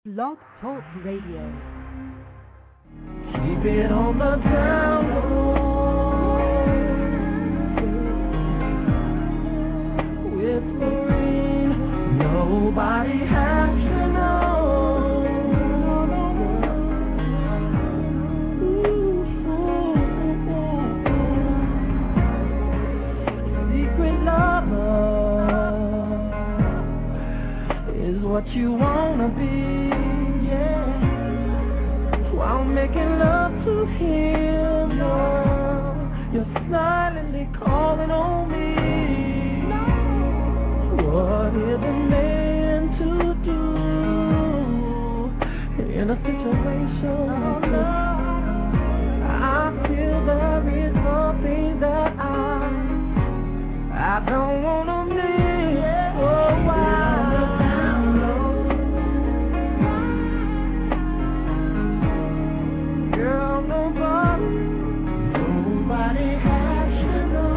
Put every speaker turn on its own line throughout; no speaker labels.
Blog Talk Radio.
Keep it on the ground. With Lorraine, nobody has to know. Secret lover is what you wanna be, yeah. While making love to him, you're silently calling on me. What is a man to do in a situation like this? I feel there is something that I don't wanna miss. Oh, why? Girl, nobody has to know.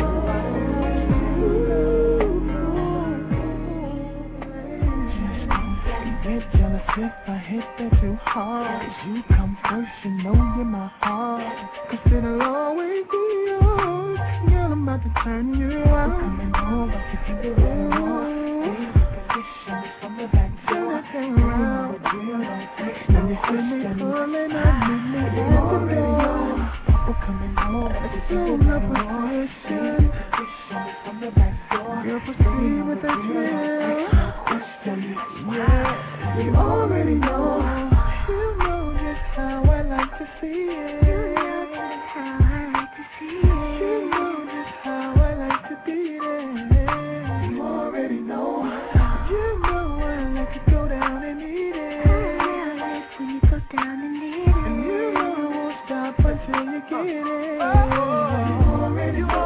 Get jealous if I hit that too hard. You come first, you know you're my heart. 'Cause it'll always be yours. Girl, I'm about to turn you out. Coming over, if you get it more. Position from the back door. Turn around. Now you see me pulling up, meet me at the door. We're coming over, it's still no position. From the back door. Girl, proceed with that drill. Yeah, you already know. You know just how I like to see it. You know just how I like to see it. You know just how I like to beat it. You already know. You know I like to go down and eat it. I like when you go down and eat it. And you know I won't stop until you get it. You already know.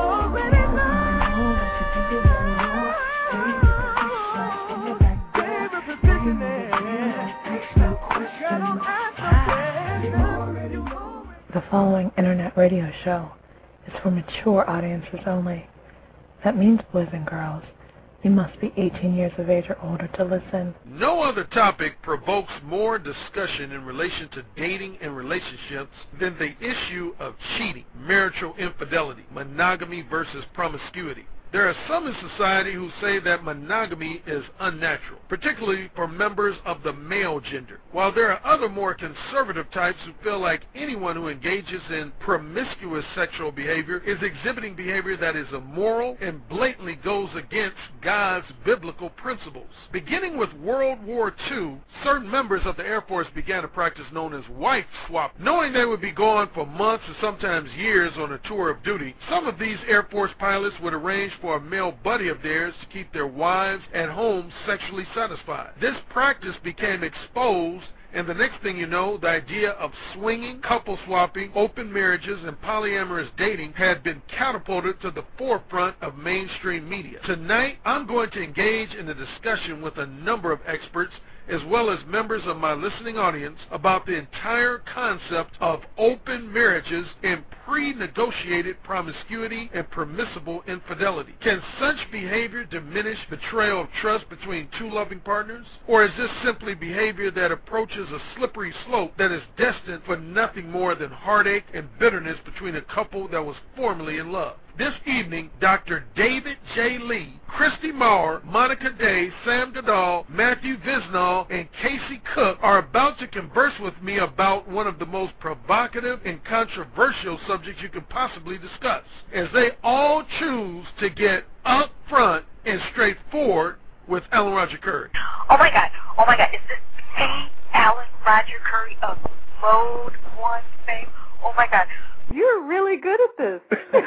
The following internet radio show is for mature audiences only. That means, boys and girls, you must be 18 years of age or older to listen.
No other topic provokes more discussion in relation to dating and relationships than the issue of cheating, marital infidelity, monogamy versus promiscuity. There are some in society who say that monogamy is unnatural, particularly for members of the male gender, while there are other more conservative types who feel like anyone who engages in promiscuous sexual behavior is exhibiting behavior that is immoral and blatantly goes against God's biblical principles. Beginning with World War II, certain members of the Air Force began a practice known as wife swap. Knowing they would be gone for months or sometimes years on a tour of duty, some of these Air Force pilots would arrange for a male buddy of theirs to keep their wives at home sexually satisfied. This practice became exposed, and the next thing you know, the idea of swinging, couple swapping, open marriages, and polyamorous dating had been catapulted to the forefront of mainstream media. Tonight, I'm going to engage in a discussion with a number of experts as well as members of my listening audience about the entire concept of open marriages and pre-negotiated promiscuity and permissible infidelity. Can such behavior diminish betrayal of trust between two loving partners? Or is this simply behavior that approaches a slippery slope that is destined for nothing more than heartache and bitterness between a couple that was formerly in love? This evening, Dr. David J. Lee, Christy Maurer, Monica Day, Sam Goodall, Matthew Visnall, and Casey Cook are about to converse with me about one of the most provocative and controversial subjects you could possibly discuss, as they all choose to get up front and straightforward with Alan Roger Curry.
Oh my God, is this A. Alan Roger Curry of Mode 1 fame? Oh my God.
You're really good at this.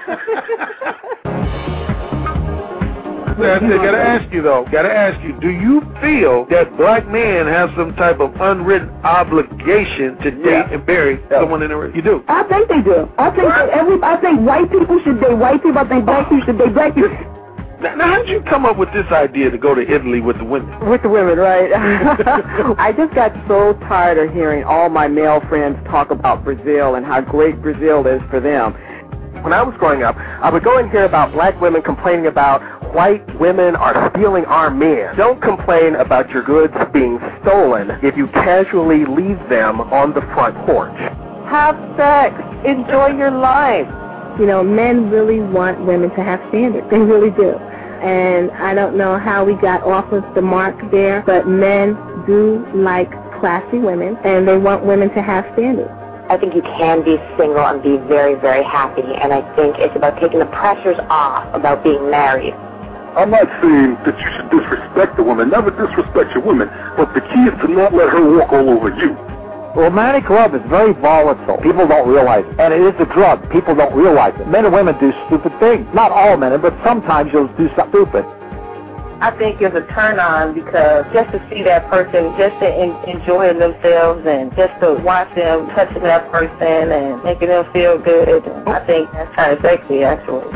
Gotta ask you, do you feel that black men have some type of unwritten obligation to date and marry someone in the You do?
I think they do. I think white people should date white people. I think black people should date black people.
Now, how did you come up with this idea to go to Italy with the women?
With the women, right? I just got so tired of hearing all my male friends talk about Brazil and how great Brazil is for them.
When I was growing up, I would go and hear about black women complaining about white women are stealing our men. Don't complain about your goods being stolen if you casually leave them on the front porch.
Have sex. Enjoy your life. You know, men really want women to have standards. They really do. And I don't know how we got off of the mark there, but men do like classy women, and they want women to have standards.
I think you can be single and be very, very happy, and I think it's about taking the pressures off about being married.
I'm not saying that you should disrespect a woman. Never disrespect your woman, but the key is to not let her walk all over you.
Romantic love is very volatile. People don't realize it. And it is a drug. People don't realize it. Men and women do stupid things. Not all men, but sometimes you'll do something stupid.
I think it's a turn on because just to see that person, just to enjoy themselves and just to watch them touching that person and making them feel good, I think that's kind of sexy, actually.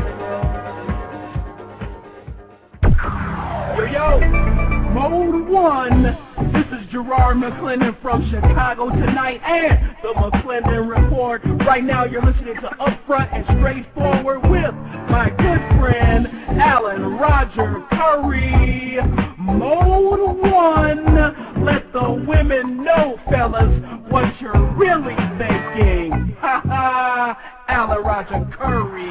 Yo, Mode 1. This is Gerard McClendon from Chicago tonight and the McClendon Report. Right now you're listening to Upfront and Straightforward with my good friend Alan Roger Curry. Mode 1. Let the women know, fellas, what you're really thinking. Ha ha. Alan Roger Curry.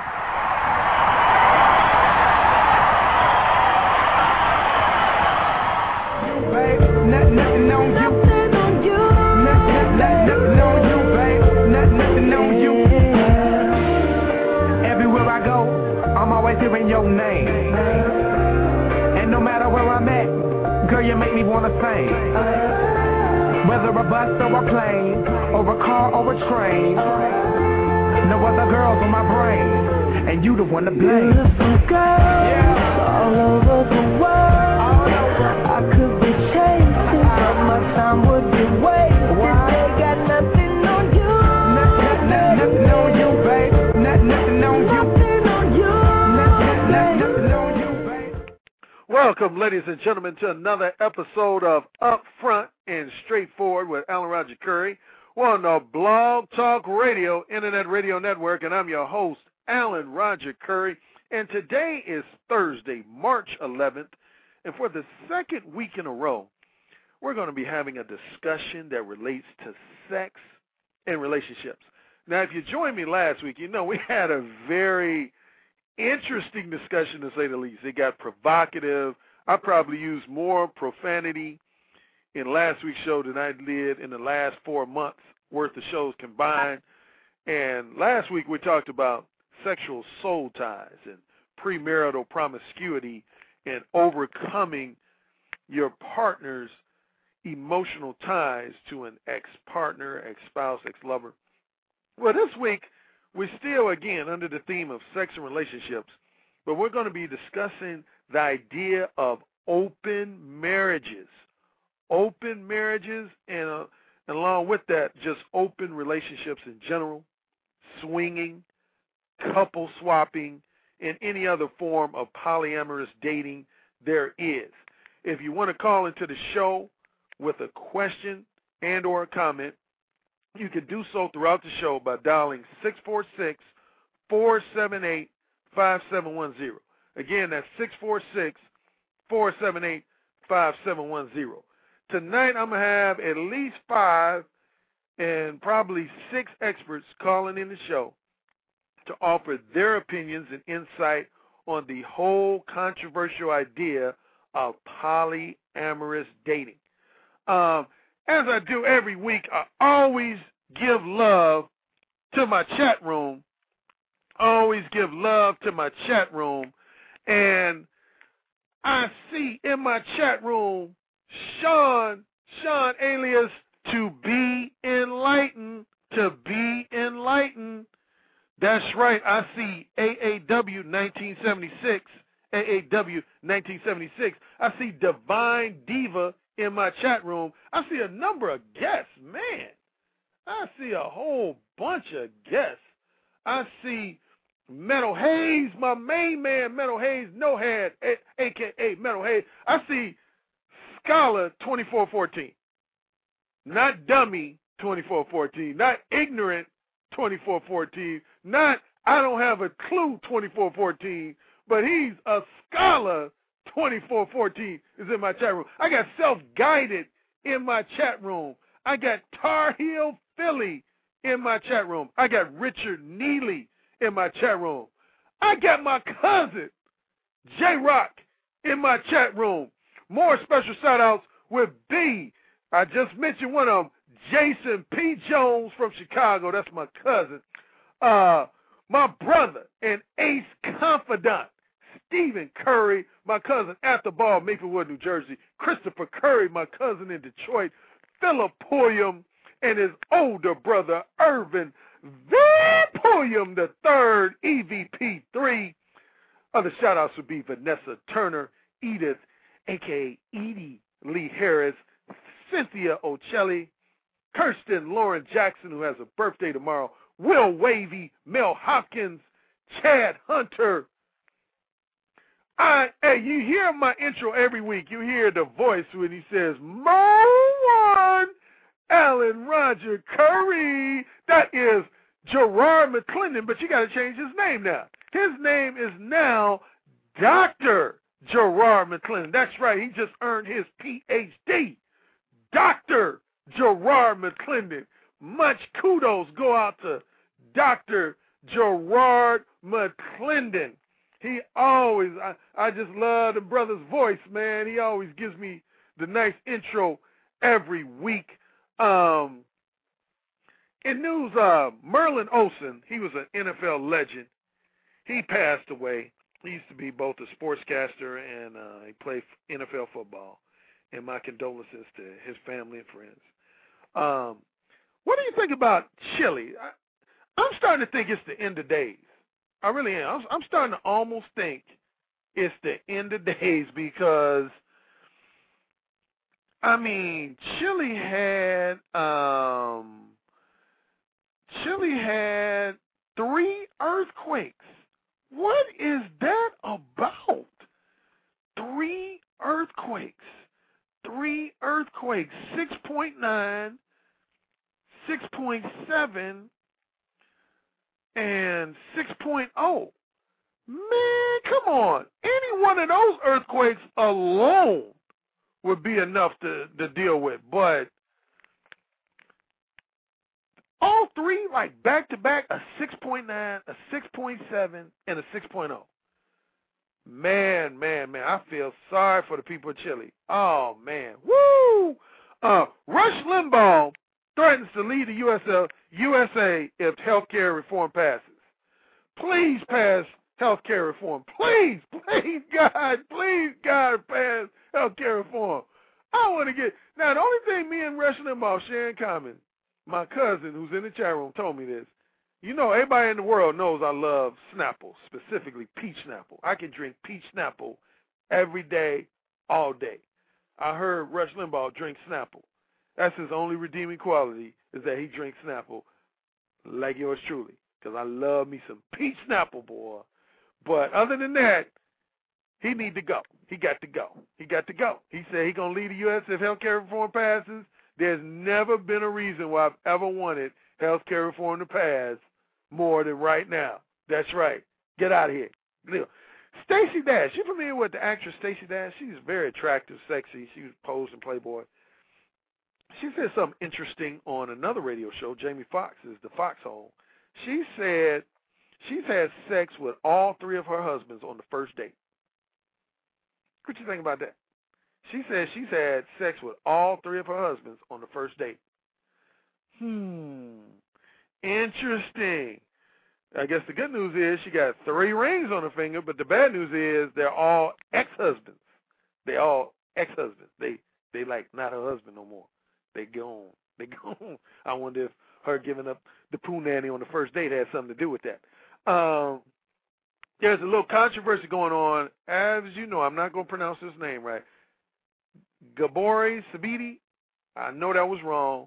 Nothing on you. Nothing on you, babe. Nothing on you. Everywhere I go, I'm always hearing your name. And no matter where I'm at, girl, you make me wanna sing. Whether a bus or a plane, or a car or a train, no other girls on my brain, and you the one to blame. Beautiful girls all over the world. I could be chasing, but my time would be wasted. They got nothing on you. Nothing on you, babe. Nothing on you. Nothing on you, babe.
Welcome, ladies and gentlemen, to another episode of Upfront and Straightforward with Alan Roger Curry. We're on the Blog Talk Radio, Internet Radio Network, and I'm your host, Alan Roger Curry. And today is Thursday, March 11th. And for the second week in a row, we're going to be having a discussion that relates to sex and relationships. Now, if you joined me last week, you know we had a very interesting discussion, to say the least. It got provocative. I probably used more profanity in last week's show than I did in the last 4 months worth of shows combined. And last week we talked about sexual soul ties and premarital promiscuity and overcoming your partner's emotional ties to an ex-partner, ex-spouse, ex-lover. Well, this week, we're still, again, under the theme of sex and relationships, but we're going to be discussing the idea of open marriages. Open marriages and along with that, just open relationships in general, swinging, couple swapping, and any other form of polyamorous dating there is. If you want to call into the show with a question and or a comment, you can do so throughout the show by dialing 646-478-5710. Again, that's 646-478-5710. Tonight I'm going to have at least 5 and probably 6 experts calling in the show to offer their opinions and insight on the whole controversial idea of polyamorous dating. As I do every week, I always give love to my chat room. And I see in my chat room Sean alias To Be Enlightened. That's right. I see AAW 1976. I see Divine Diva in my chat room. I see a number of guests. Man, I see a whole bunch of guests. I see Metal Hayes, my main man, Metal Hayes, No Head, a.k.a. Metal Hayes. I see Scholar 2414. Not Dummy 2414. Not Ignorant 2414. Not I don't have a clue 2414.
but he's a scholar. 2414 is in my chat room. I got Self-Guided in my chat room. I got Tar Heel Philly in my chat room. I got Richard Neely in my chat room. I got my cousin, J-Rock, in my chat room. More special shout-outs with B. I just mentioned one of them, Jason P. Jones from Chicago. That's my cousin. My brother and ace confidant, Stephen Curry, my cousin at the ball, Maplewood, New Jersey. Christopher Curry, my cousin in Detroit. Philip Pulliam and his older brother, Irvin Van Pulliam III, EVP3. Other shout-outs would be Vanessa Turner, Edith, a.k.a. Edie Lee Harris, Cynthia Ocelli, Kirsten Lauren Jackson, who has a birthday tomorrow, Will Wavy, Mel Hopkins, Chad Hunter. Hey, you hear my intro every week. You hear the voice when he says, Mo1, Alan Roger Curry. That is Gerard McClendon, but you got to change his name now. His name is now Dr. Gerard McClendon. That's right. He just earned his Ph.D. Dr. Gerard McClendon. Much kudos go out to Dr. Gerard McClendon. He always, I just love the brother's voice, man. He always gives me the nice intro every week. In news, Merlin Olsen, he was an NFL legend. He passed away. He used to be both a sportscaster and he played NFL football. And my condolences to his family and friends. What do you think about Chili? I'm starting to think it's the end of days. I really am. I'm starting to almost think it's the end of days because, I mean, Chili had 3 earthquakes. What is that about? 3 earthquakes. 3 earthquakes. 6.9, 6.7, and 6.0. Man, come on. Any one of those earthquakes alone would be enough to deal with. But all 3, like back-to-back, a 6.9, a 6.7, and a 6.0. Man, I feel sorry for the people of Chile. Oh, man. Woo! Rush Limbaugh threatens to lead the USA if health care reform passes. Please pass health care reform. Please, God, pass health care reform. I want to get... Now, the only thing me and Rush Limbaugh share in common, my cousin who's in the chat room told me this. You know, everybody in the world knows I love Snapple, specifically peach Snapple. I can drink peach Snapple every day, all day. I heard Rush Limbaugh drink Snapple. That's his only redeeming quality, is that he drinks Snapple like yours truly, because I love me some peach Snapple, boy. But other than that, he need to go. He got to go. He said he going to lead the U.S. if health care reform passes. There's never been a reason why I've ever wanted health care reform to pass more than right now. That's right. Get out of here. Stacey Dash. You familiar with the actress Stacey Dash? She's very attractive, sexy. She was posed in Playboy. She said something interesting on another radio show, Jamie Foxx's The Foxhole. She said she's had sex with all 3 of her husbands on the first date. What you think about that? She said she's had sex with all 3 of her husbands on the first date. Interesting. I guess the good news is she got 3 rings on her finger, but the bad news is they're all ex-husbands. They all ex-husbands. They like not her husband no more. They gone. I wonder if her giving up the poo nanny on the first date had something to do with that. There's a little controversy going on. As you know, I'm not going to pronounce his name right. Gabori Sabiti. I know that was wrong.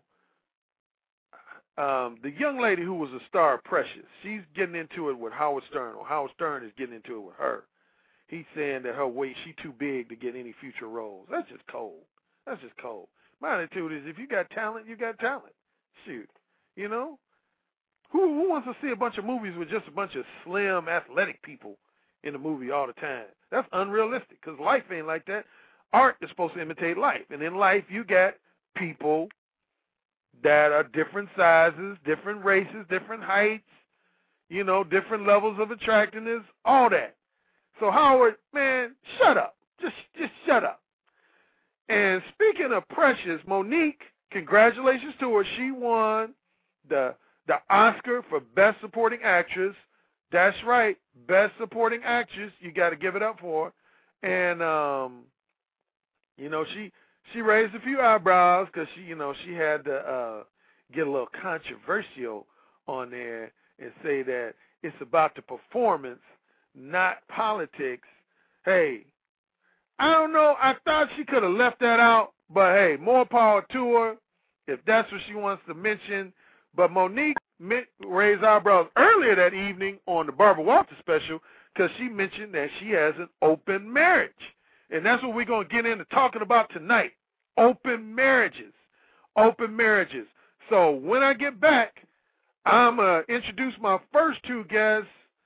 The young lady who was a star of Precious, she's getting into it with Howard Stern, or Howard Stern is getting into it with her. He's saying that her weight, she's too big to get any future roles. That's just cold. My attitude is if you got talent, you got talent. Shoot. You know? Who wants to see a bunch of movies with just a bunch of slim, athletic people in the movie all the time. That's unrealistic because life ain't like that. Art is supposed to imitate life. And in life, you got people that are different sizes, different races, different heights, you know, different levels of attractiveness, all that. So Howard, man, shut up. Just shut up. And speaking of Precious, Monique, congratulations to her. She won the Oscar for Best Supporting Actress. That's right, Best Supporting Actress. You got to give it up for her. And, you know, she raised a few eyebrows because she had to get a little controversial on there and say that it's about the performance, not politics. Hey, I don't know. I thought she could have left that out, but hey, more power to her if that's what she wants to mention. But Monique raised eyebrows earlier that evening on the Barbara Walters special because she mentioned that she has an open marriage. And that's what we're going to get into talking about tonight, open marriages. Open marriages. So when I get back, I'm going to introduce my first two guests.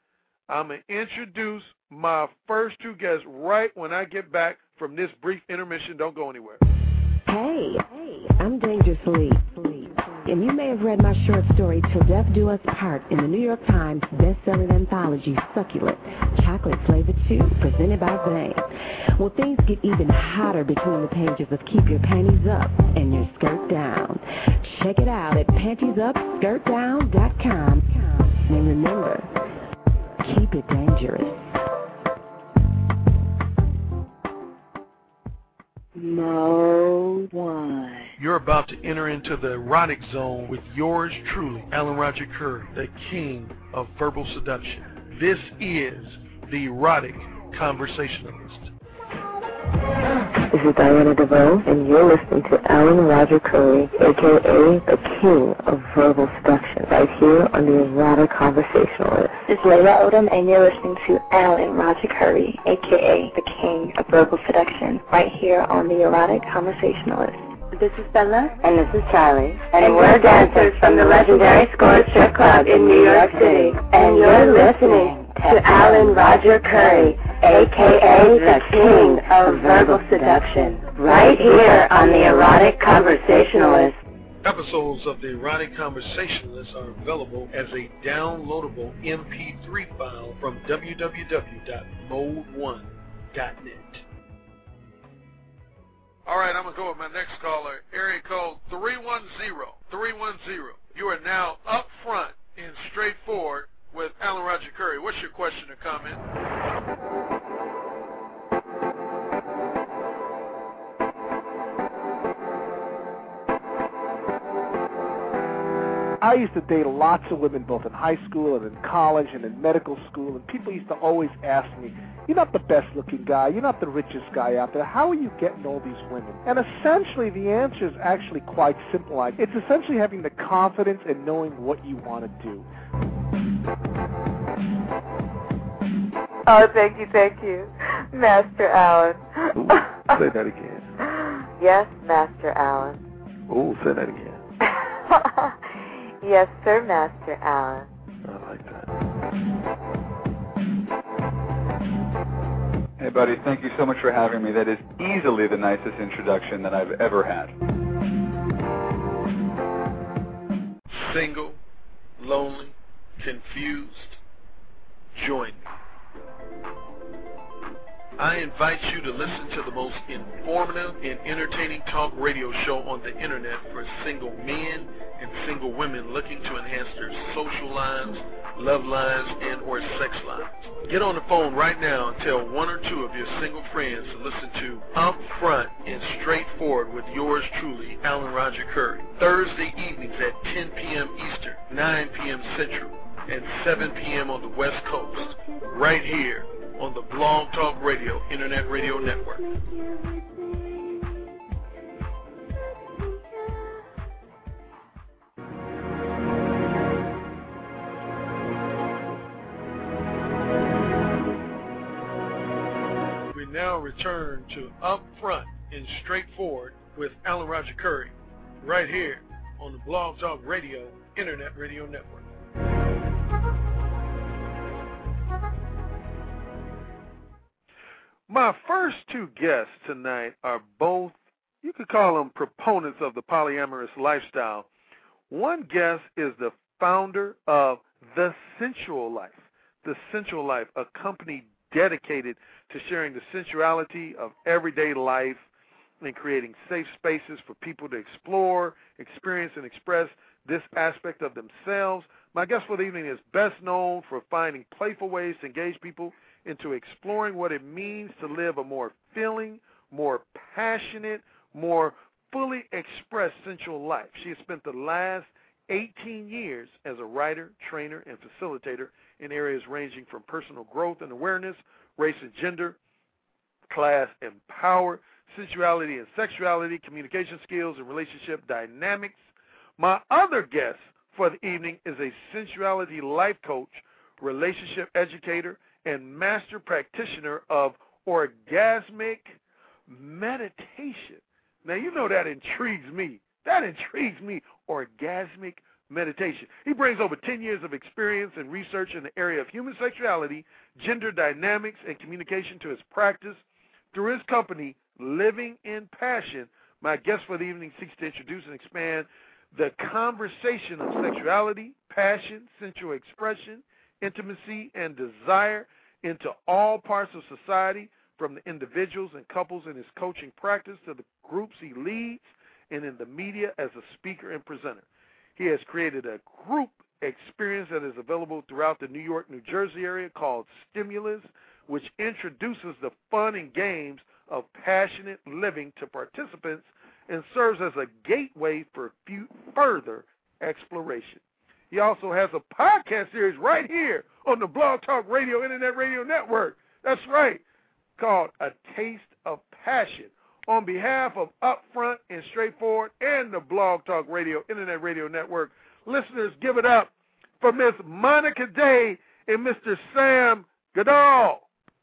Right when I get back from this brief intermission. Don't go anywhere.
Hey, I'm Dangerously. And you may have read my short story, Till Death Do Us Part, in the New York Times best-selling anthology, Succulent, Chocolate Flavor 2, presented by Zane. Well, things get even hotter between the pages of Keep Your Panties Up and Your Skirt Down. Check it out at pantiesupskirtdown.com. And remember, keep it dangerous.
Mode 1.
You're about to enter into the erotic zone with yours truly, Alan Roger Curry, the king of verbal seduction. This is the Erotic Conversationalist.
This is Diana DeVoe, and you're listening to Alan Roger Curry, a.k.a. the king of verbal seduction, right here on the Erotic Conversationalist.
This is Layla Odom, and you're listening to Alan Roger Curry, a.k.a. the king of verbal seduction, right here on the Erotic Conversationalist.
This is Bella. And this is Charlie. And we're dancers from the legendary Score Strip Club in New York City. And you're listening to Alan Roger Curry, a.k.a. the king of verbal seduction, right here on the Erotic Conversationalist.
Episodes of the Erotic Conversationalist are available as a downloadable MP3 file from www.mode1.net. All right, I'm going to go with my next caller, area code 310. You are now up front and straightforward with Alan Roger Curry. What's your question or comment?
I used to date lots of women both in high school and in college and in medical school, and people used to always ask me, you're not the best looking guy, you're not the richest guy out there, how are you getting all these women? And essentially the answer is actually quite simple. It's essentially having the confidence and knowing what you want to do.
Oh, thank you, Master Alan.
Ooh, say that again.
Yes, Master Alan.
Ooh, say that again.
Yes, sir, Master Alan.
I like that.
Hey, buddy, thank you so much for having me. That is easily the nicest introduction that I've ever had.
Single, lonely, confused, join me. I invite you to listen to the most informative and entertaining talk radio show on the internet for single men and single women looking to enhance their social lives, love lives, and or sex lives. Get on the phone right now and tell one or two of your single friends to listen to Up Front and Straightforward with yours truly, Alan Roger Curry. Thursday evenings at 10 p.m. Eastern, 9 p.m. Central, and 7 p.m. on the West Coast, right here on the Blog Talk Radio Internet Radio Network. We now return to Up Front and Straightforward with Alan Roger Curry, right here on the Blog Talk Radio Internet Radio Network.
My first two guests tonight are both, you could call them proponents of the polyamorous lifestyle. One guest is the founder of The Sensual Life. The Sensual Life, a company dedicated to sharing the sensuality of everyday life and creating safe spaces for people to explore, experience, and express this aspect of themselves. My guest for the evening is best known for finding playful ways to engage people into exploring what it means to live a more feeling, more passionate, more fully expressed sensual life. She has spent the last 18 years as a writer, trainer, and facilitator in areas ranging from personal growth and awareness, race and gender, class and power, sensuality and sexuality, communication skills and relationship dynamics. My other guest for the evening is a sensuality life coach, relationship educator, and master practitioner of orgasmic meditation. Now, you know that intrigues me. That intrigues me, orgasmic meditation. He brings over 10 years of experience and research in the area of human sexuality, gender dynamics, and communication to his practice. Through his company, Living in Passion, my guest for the evening seeks to introduce and expand the conversation of sexuality, passion, sensual expression, intimacy, and desire into all parts of society, from the individuals and couples in his coaching practice to the groups he leads and in the media as a speaker and presenter. He has created a group experience that is available throughout the New York, New Jersey area called Stimulus, which introduces the fun and games of passionate living to participants and serves as a gateway for further exploration. He also has a podcast series right here on the Blog Talk Radio Internet Radio Network. That's right, called A Taste of Passion. On behalf of Upfront and Straightforward and the Blog Talk Radio Internet Radio Network, listeners, give it up for Miss Monica Day and Mr. Sam Goodall.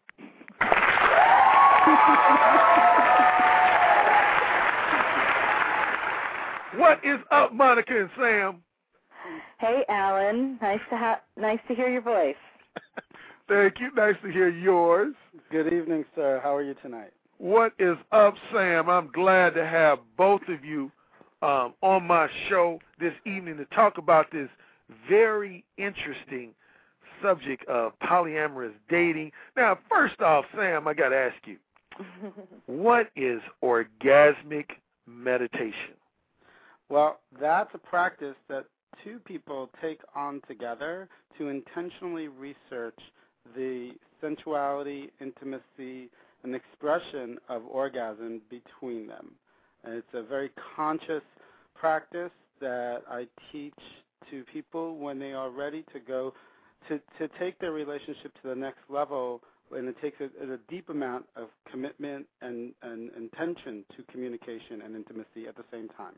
What is up, Monica and Sam?
Hey, Alan. Nice to hear your voice.
Thank you. Nice to hear yours.
Good evening, sir. How are you tonight?
What is up, Sam? I'm glad to have both of you on my show this evening to talk about this very interesting subject of polyamorous dating. Now, first off, Sam, I got to ask you, what is orgasmic meditation?
Well, that's a practice that two people take on together to intentionally research the sensuality, intimacy, and expression of orgasm between them. And it's a very conscious practice that I teach to people when they are ready to go to take their relationship to the next level, and it takes a deep amount of commitment and intention to communication and intimacy at the same time.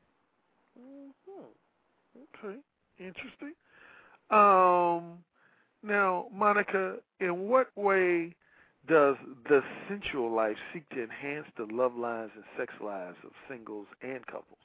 Okay, interesting. Now, Monica, in what way does the sensual life seek to enhance the love lives and sex lives of singles and couples?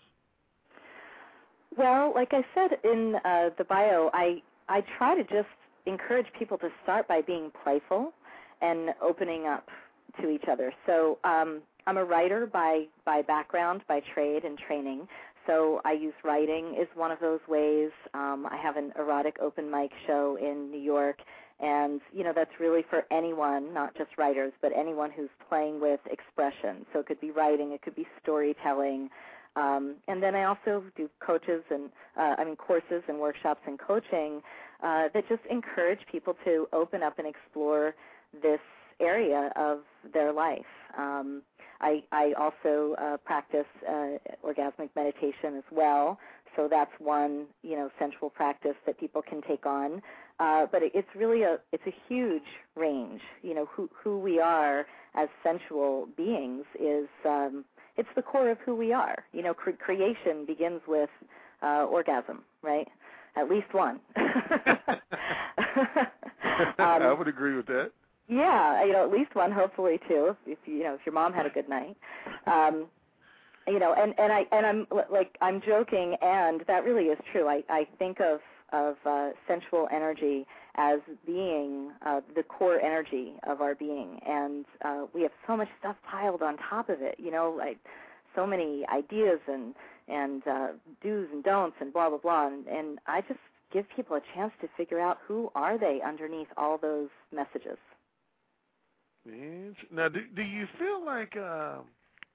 Well, like I said in the bio, I try to just encourage people to start by being playful and opening up to each other. So I'm a writer by background, by trade and training. So I use writing as one of those ways. I have an erotic open mic show in New York, and, you know, that's really for anyone, not just writers, but anyone who's playing with expression. So it could be writing, it could be storytelling. And then I also do courses and workshops and coaching that just encourage people to open up and explore this area of their life. I also practice orgasmic meditation as well, so that's one, sensual practice that people can take on. But it's really a huge range. Who we are as sensual beings is it's the core of who we are. Creation begins with orgasm, right? At least one.
I would agree with that.
Yeah, at least one, hopefully two, if your mom had a good night. And I'm joking, and that really is true. I think of of sensual energy as being the core energy of our being, and we have so much stuff piled on top of it, like so many ideas and do's and don'ts and blah, blah, blah, and I just give people a chance to figure out who are they underneath all those messages.
Now, do you feel like a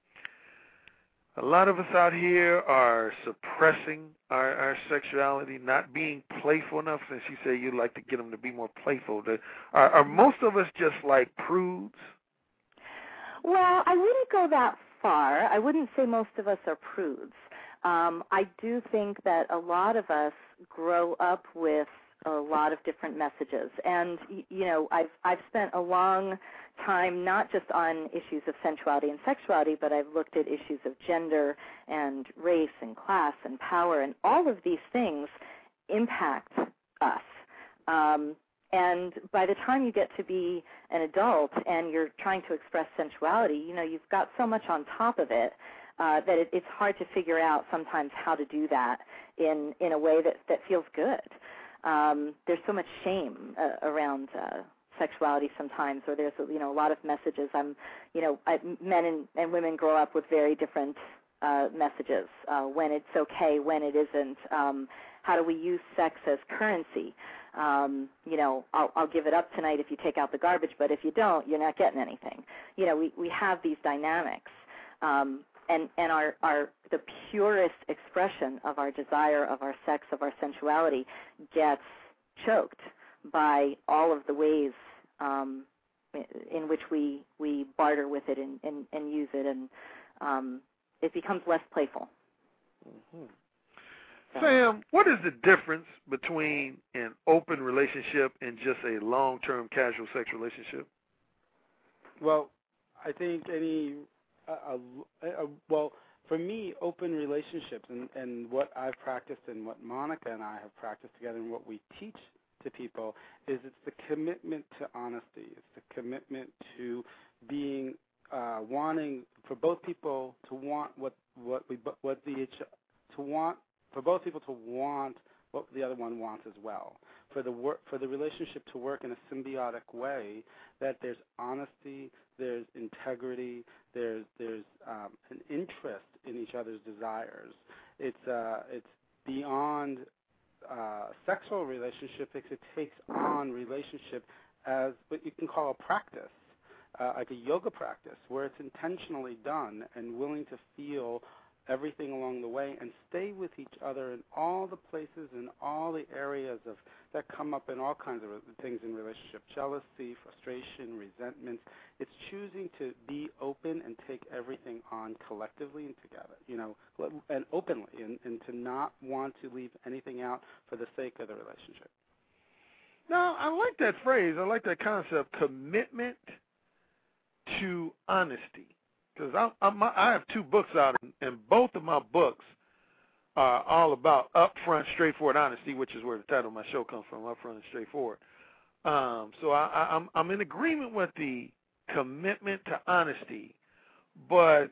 lot of us out here are suppressing our sexuality, not being playful enough? Since you say you'd like to get them to be more playful, are most of us just like prudes?
Well, I wouldn't go that far. I wouldn't say most of us are prudes. I do think that a lot of us grow up with a lot of different messages, and I've spent a long time not just on issues of sensuality and sexuality, but I've looked at issues of gender and race and class and power, and all of these things impact us. And by the time you get to be an adult and you're trying to express sensuality, you've got so much on top of it that it's hard to figure out sometimes how to do that in a way that feels good. There's so much shame around sexuality sometimes, or there's a lot of messages. Men and women grow up with very different messages. When it's okay, when it isn't. How do we use sex as currency? I'll give it up tonight if you take out the garbage, but if you don't, you're not getting anything. We have these dynamics, and the purest expression of our desire, of our sex, of our sensuality gets choked by all of the ways in which we barter with it and use it, and it becomes less playful.
Mm-hmm. Sam, what is the difference between an open relationship and just a long-term casual sex relationship?
Well, I think for me, open relationships and what I've practiced and what Monica and I have practiced together and what we teach to people is it's the commitment to honesty. It's the commitment to being wanting for both people to want for both people to want what the other one wants as well. For the relationship to work in a symbiotic way, that there's honesty, there's integrity, there's an interest in each other's desires. It's beyond sexual relationship because it takes on relationship as what you can call a practice, like a yoga practice, where it's intentionally done and willing to feel everything along the way and stay with each other in all the places and all the areas that come up in all kinds of things in relationship, jealousy, frustration, resentment. It's choosing to be open and take everything on collectively and together, and openly, and to not want to leave anything out for the sake of the relationship.
Now, I like that phrase. I like that concept, commitment to honesty. Because I have 2 books out, and both of my books are all about upfront, straightforward honesty, which is where the title of my show comes from, upfront and straightforward. So I'm in agreement with the commitment to honesty, but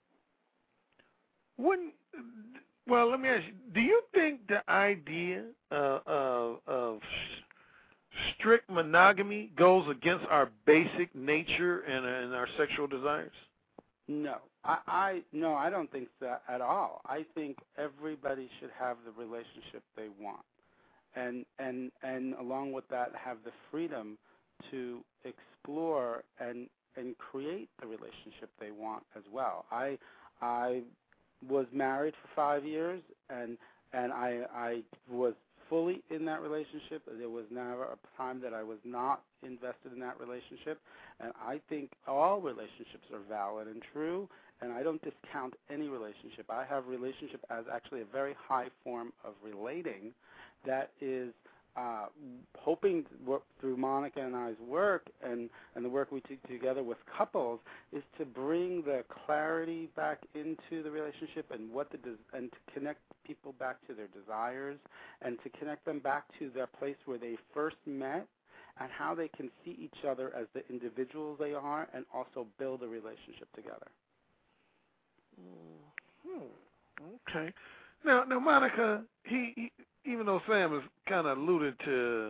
let me ask you, do you think the idea of strict monogamy goes against our basic nature and our sexual desires?
No, I don't think that at all. I think everybody should have the relationship they want, and along with that, have the freedom to explore and create the relationship they want as well. I was married for 5 years, and I was fully in that relationship. There was never a time that I was not invested in that relationship, and I think all relationships are valid and true, and I don't discount any relationship. I have relationship as actually a very high form of relating that is hoping through Monica and I's work and the work we do together with couples is to bring the clarity back into the relationship and and to connect people back to their desires and to connect them back to their place where they first met and how they can see each other as the individuals they are and also build a relationship together.
Okay. Now, Monica, even though Sam has kind of alluded to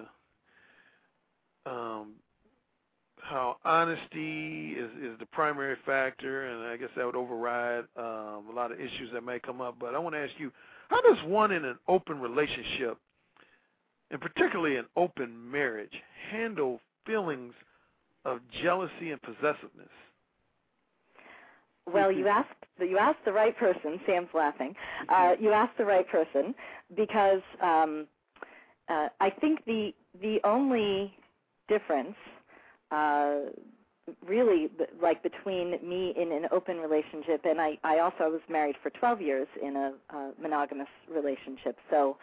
how honesty is the primary factor, and I guess that would override a lot of issues that may come up. But I want to ask you, how does one in an open relationship, and particularly an open marriage, handle feelings of jealousy and possessiveness?
Well, you asked the right person. Sam's laughing. You asked the right person because I think the only difference, really, like between me in an open relationship, and I also was married for 12 years in a monogamous relationship. So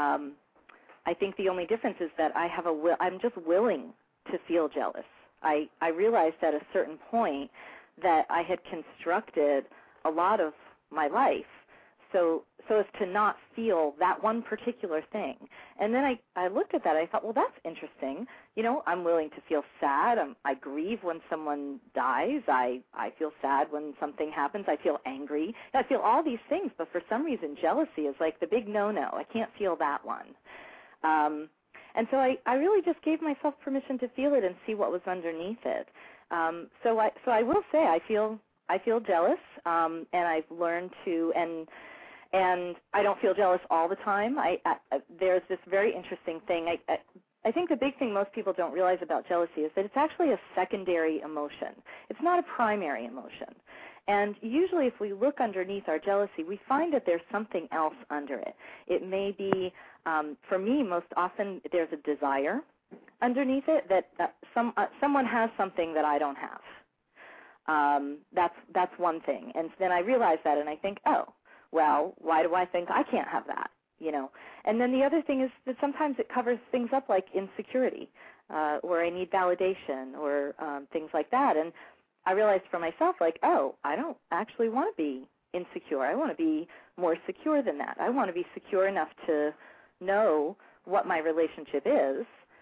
I think the only difference is that I'm just willing to feel jealous. I realized at a certain point that I had constructed a lot of my life so as to not feel that one particular thing. And then I looked at that. I thought, well, that's interesting. You know, I'm willing to feel sad. I grieve when someone dies. I feel sad when something happens. I feel angry. I feel all these things, but for some reason jealousy is like the big no-no. I can't feel that one. And so I really just gave myself permission to feel it and see what was underneath it. So I will say I feel jealous, and I've learned to, and I don't feel jealous all the time. There's this very interesting thing. I think the big thing most people don't realize about jealousy is that it's actually a secondary emotion. It's not a primary emotion. And usually if we look underneath our jealousy, we find that there's something else under it. It may be, for me, most often there's a desire underneath it that someone has something that I don't have. That's one thing. And then I realize that and I think, oh, well, why do I think I can't have that? You know. And then the other thing is that sometimes it covers things up like insecurity, or I need validation, or things like that. And I realized for myself, like, oh, I don't actually want to be insecure. I want to be more secure than that. I want to be secure enough to know what my relationship is,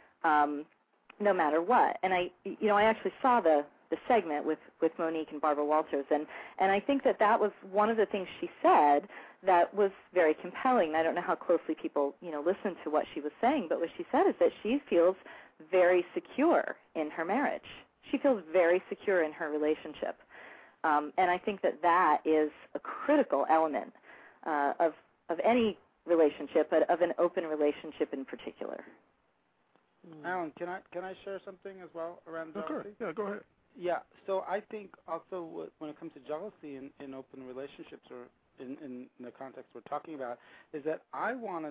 no matter what. And I actually saw the segment with Monique and Barbara Walters, and I think that was one of the things she said that was very compelling. I don't know how closely people, listened to what she was saying, but what she said is that she feels very secure in her marriage. She feels very secure in her relationship. And I think that is a critical element of any relationship, but of an open relationship in particular.
Alan, can I share something as well around jealousy?
Okay. Yeah, go ahead.
Yeah, so I think also when it comes to jealousy in open relationships or in the context we're talking about, is that I want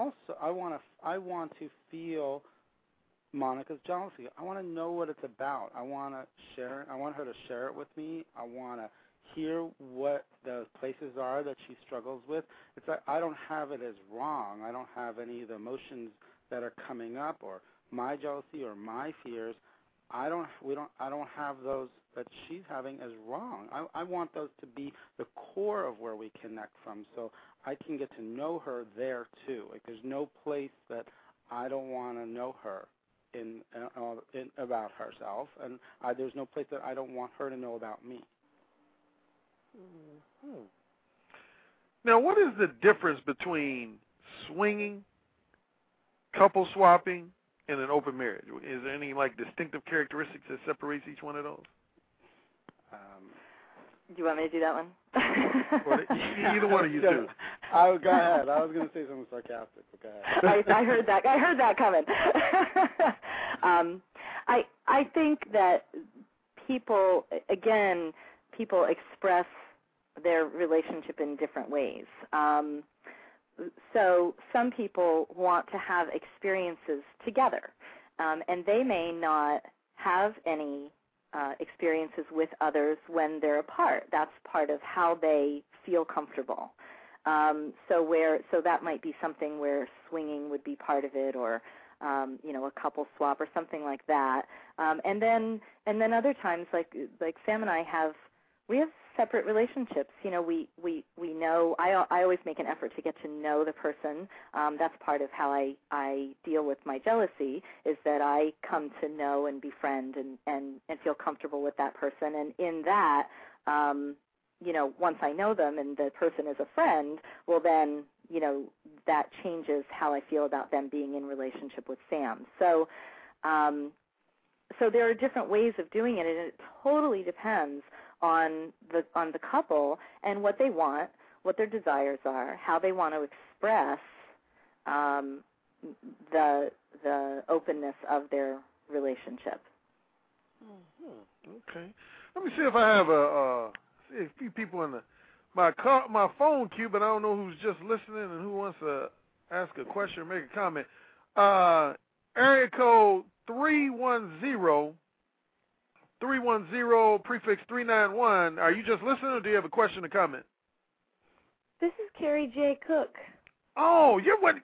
to feel Monica's jealousy. I want to know what it's about. I want to share it. I want her to share it with me. I want to hear what the places are that she struggles with. It's like I don't have it as wrong. I don't have any of the emotions that are coming up or my jealousy or my fears. I don't have those that she's having as wrong. I want those to be the core of where we connect from, so I can get to know her there too. Like there's no place that I don't want to know her in about herself, and there's no place that I don't want her to know about me.
Mm-hmm. Now, what is the difference between swinging, couple swapping, and an open marriage? Is there any distinctive characteristics that separates each one of those?
Do you want me to do that one?
Either one of you two.
Go ahead. I was going to say something sarcastic, but go ahead.
I heard that. I heard that coming. I think that people express their relationship in different ways. So some people want to have experiences together, and they may not have any experiences with others when they're apart. That's part of how they feel comfortable. So that might be something where swinging would be part of it, or a couple swap or something like that. And then other times, like Sam and I have separate relationships. We know. I always make an effort to get to know the person. That's part of how I deal with my jealousy, is that I come to know and befriend and feel comfortable with that person. And in that, once I know them and the person is a friend, well then, that changes how I feel about them being in relationship with Sam. So there are different ways of doing it, and it totally depends on the couple and what they want, what their desires are, how they want to express the openness of their relationship.
Okay. Let me see if I have a few people in my phone queue, but I don't know who's just listening and who wants to ask a question or make a comment. Area code 310 prefix 391. Are you just listening, or do you have a question or comment?
This is Carrie J. Cook.
Oh, you're not.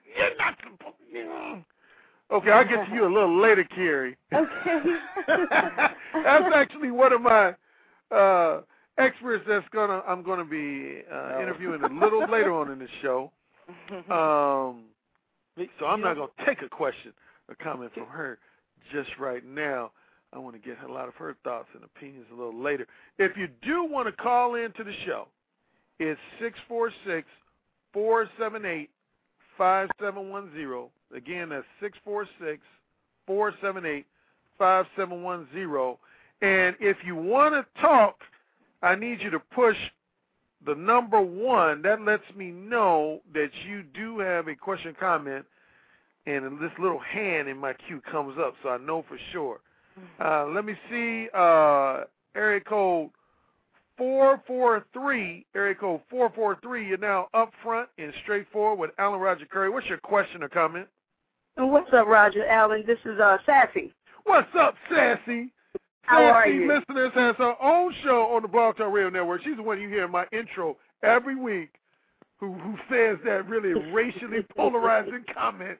Okay, I'll get to you a little later, Carrie.
Okay.
That's actually one of my experts I'm gonna be interviewing a little later on in the show. So I'm not gonna take a question or comment from her just right now. I want to get a lot of her thoughts and opinions a little later. If you do want to call into the show, it's 646-478-5710. Again, that's 646-478-5710. And if you want to talk, I need you to push the number 1. That lets me know that you do have a question or comment, and this little hand in my queue comes up, so I know for sure. Let me see, area code 443, you're now up front and straightforward with Alan Roger Curry. What's your question or comment?
What's up, Roger Allen? This is Sassy.
What's up, Sassy?
How are you?
Sassy Listeners has her own show on the Blog Talk Radio Network. She's the one you hear in my intro every week who says that really racially polarizing comment.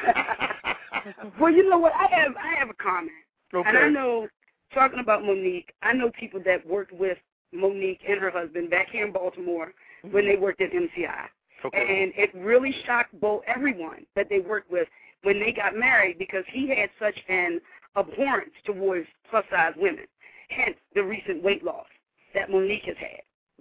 Well, you know what? I have a comment.
Okay.
And I know, talking about Monique, I know people that worked with Monique and her husband back here in Baltimore when they worked at MCI.
Okay.
And it really shocked everyone that they worked with when they got married, because he had such an abhorrence towards plus-size women, hence the recent weight loss that Monique has had.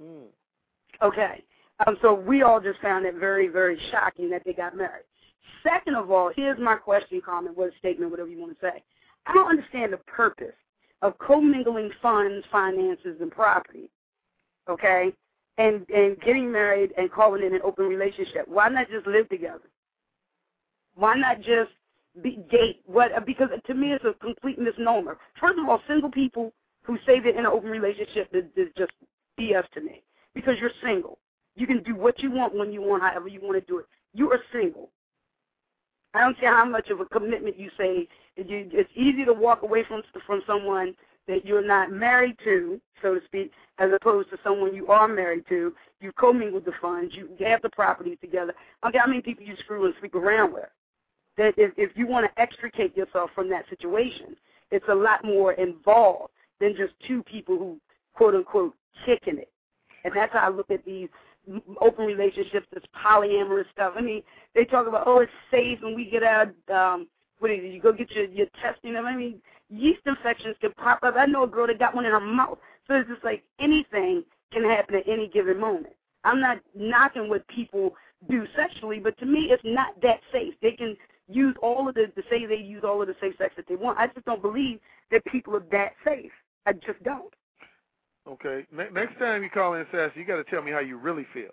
Okay. So we all just found it very, very shocking that they got married. Second of all, here's my question, comment, statement, whatever you want to say. I don't understand the purpose of commingling funds, finances, and property, okay, and getting married and calling it an open relationship. Why not just live together? Why not just date? Because to me it's a complete misnomer. First of all, single people who say they're in an open relationship is just BS to me, because you're single. You can do what you want when you want, however you want to do it. You are single. I don't care how much of a commitment you say. It's easy to walk away from someone that you're not married to, so to speak, as opposed to someone you are married to. You commingle the funds. You have the property together. Okay, how many people you screw and sleep around with? That if you want to extricate yourself from that situation, it's a lot more involved than just two people who, quote-unquote, kicking it. And that's how I look at these open relationships, this polyamorous stuff. I mean, they talk about, it's safe when we get out, you go get your testing. I mean, yeast infections can pop up. I know a girl that got one in her mouth. So it's just like anything can happen at any given moment. I'm not knocking what people do sexually, but to me, it's not that safe. They can use say they use all of the safe sex that they want. I just don't believe that people are that safe. I just don't.
Okay. Next time you call in, Sassy, you got to tell me how you really feel.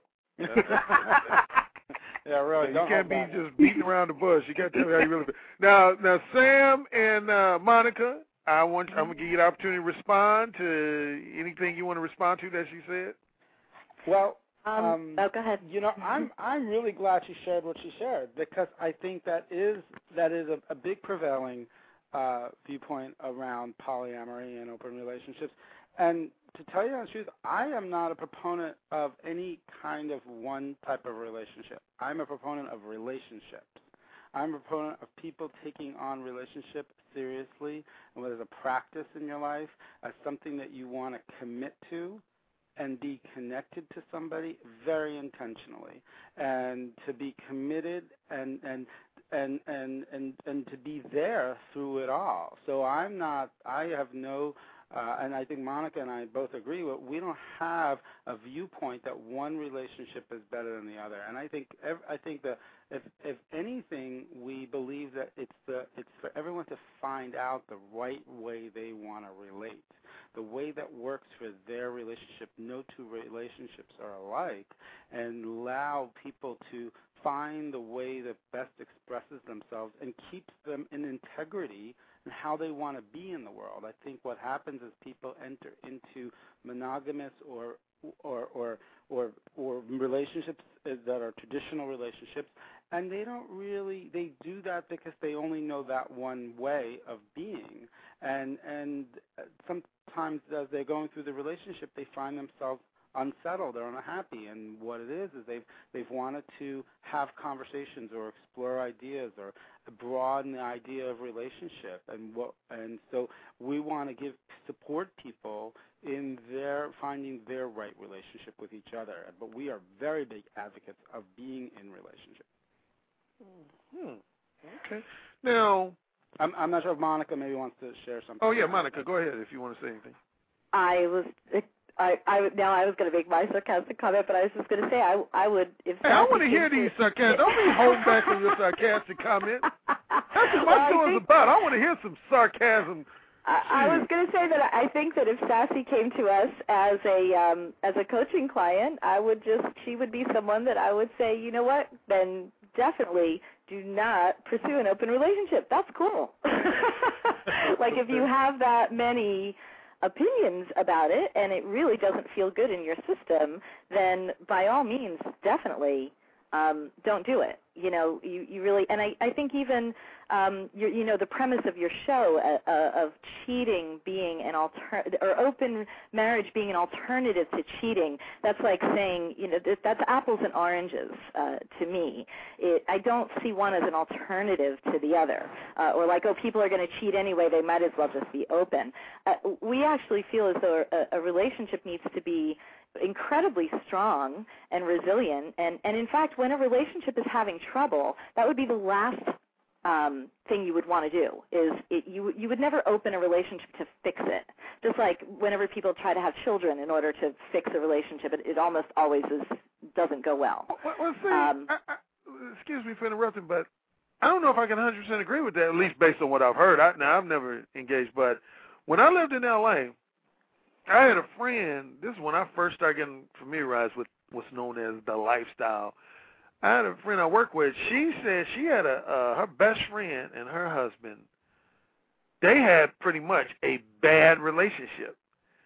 Yeah, really.
You can't be just beating around the bush. You got to tell me how you really feel. Now, Sam and Monica, I'm gonna give you the opportunity to respond to anything you want to respond to that she said.
Well,
go ahead.
You know, I'm really glad she shared what she shared, because I think that is a big prevailing viewpoint around polyamory and open relationships. And to tell you the truth, I am not a proponent of any kind of one type of relationship. I'm a proponent of relationships. I'm a proponent of people taking on relationship seriously, and whether it's a practice in your life, as something that you want to commit to and be connected to somebody very intentionally, and to be committed and to be there through it all. So I have no and I think Monica and I both agree, we don't have a viewpoint that one relationship is better than the other. And I think that if anything, we believe that it's for everyone to find out the right way they want to relate, the way that works for their relationship. No two relationships are alike, and allow people to find the way that best expresses themselves and keeps them in integrity and how they want to be in the world. I think what happens is people enter into monogamous or relationships that are traditional relationships, and they do that because they only know that one way of being. And sometimes as they're going through the relationship, they find themselves unsettled or unhappy, and what it is they've wanted to have conversations or explore ideas or broaden the idea of relationship, and so we want to support people in their finding their right relationship with each other. But we are very big advocates of being in relationship.
Okay. Now,
I'm not sure if Monica maybe wants to share something.
Oh yeah, Monica, go ahead if you want to say anything.
I was going to make my sarcastic comment, but I was just going to say I would. If
hey, I want to hear these sarcastic. Don't be holding back on your sarcastic comment. That's what my show is about. I want to hear some sarcasm.
I was going to say that I think that if Sassy came to us as a coaching client, she would be someone that I would say, you know what, then definitely do not pursue an open relationship. That's cool. Like if you have that many opinions about it and it really doesn't feel good in your system, then by all means, definitely don't do it. You know, you really, and I think even, the premise of your show of cheating being or open marriage being an alternative to cheating, that's like saying, that's apples and oranges to me. I don't see one as an alternative to the other, or like, people are going to cheat anyway, they might as well just be open. We actually feel as though a relationship needs to be incredibly strong and resilient, and in fact, when a relationship is having trouble, that would be the last thing you would want to do. You would never open a relationship to fix it. Just like whenever people try to have children in order to fix a relationship, it almost always doesn't go well.
Well, see, excuse me for interrupting, but I don't know if I can 100% agree with that, at least based on what I've heard. Now, I've never engaged, but when I lived in L.A., I had a friend, this is when I first started getting familiarized with what's known as the lifestyle. I had a friend I worked with. She said she had her best friend and her husband, they had pretty much a bad relationship.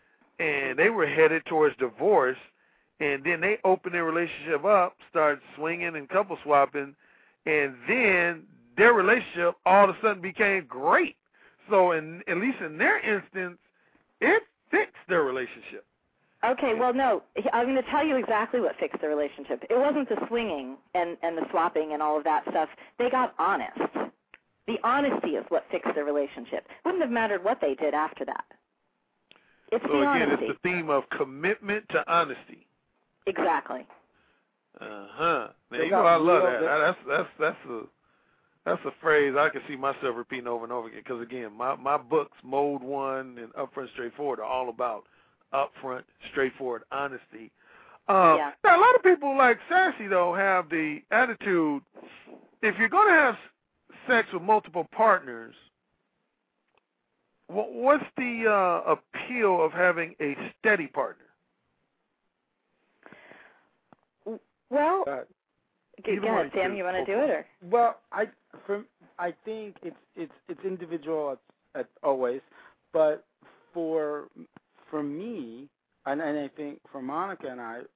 And they were headed towards divorce, and then they opened their relationship up, started swinging and couple swapping, and then their relationship all of a sudden became great. So at least in their instance, it fixed their relationship.
Okay, well, no, I'm going to tell you exactly what fixed the relationship. It wasn't the swinging and the swapping and all of that stuff. They got honest. The honesty is what fixed the relationship. Wouldn't have mattered what they did after that. It's
so
the
again,
honesty.
It's the theme of commitment to honesty.
Exactly.
Now, I love that. That's a phrase I can see myself repeating over and over again. Because again, my books, Mode 1 and Upfront Straightforward, are all about upfront, straightforward honesty. Now, a lot of people like Sassy, though, have the attitude, if you're going to have sex with multiple partners, what's the appeal of having a steady partner?
Well, go ahead, Sam, you want to do it? Or?
Well, I think it's individual as always, but for me, and I think for Monica and I,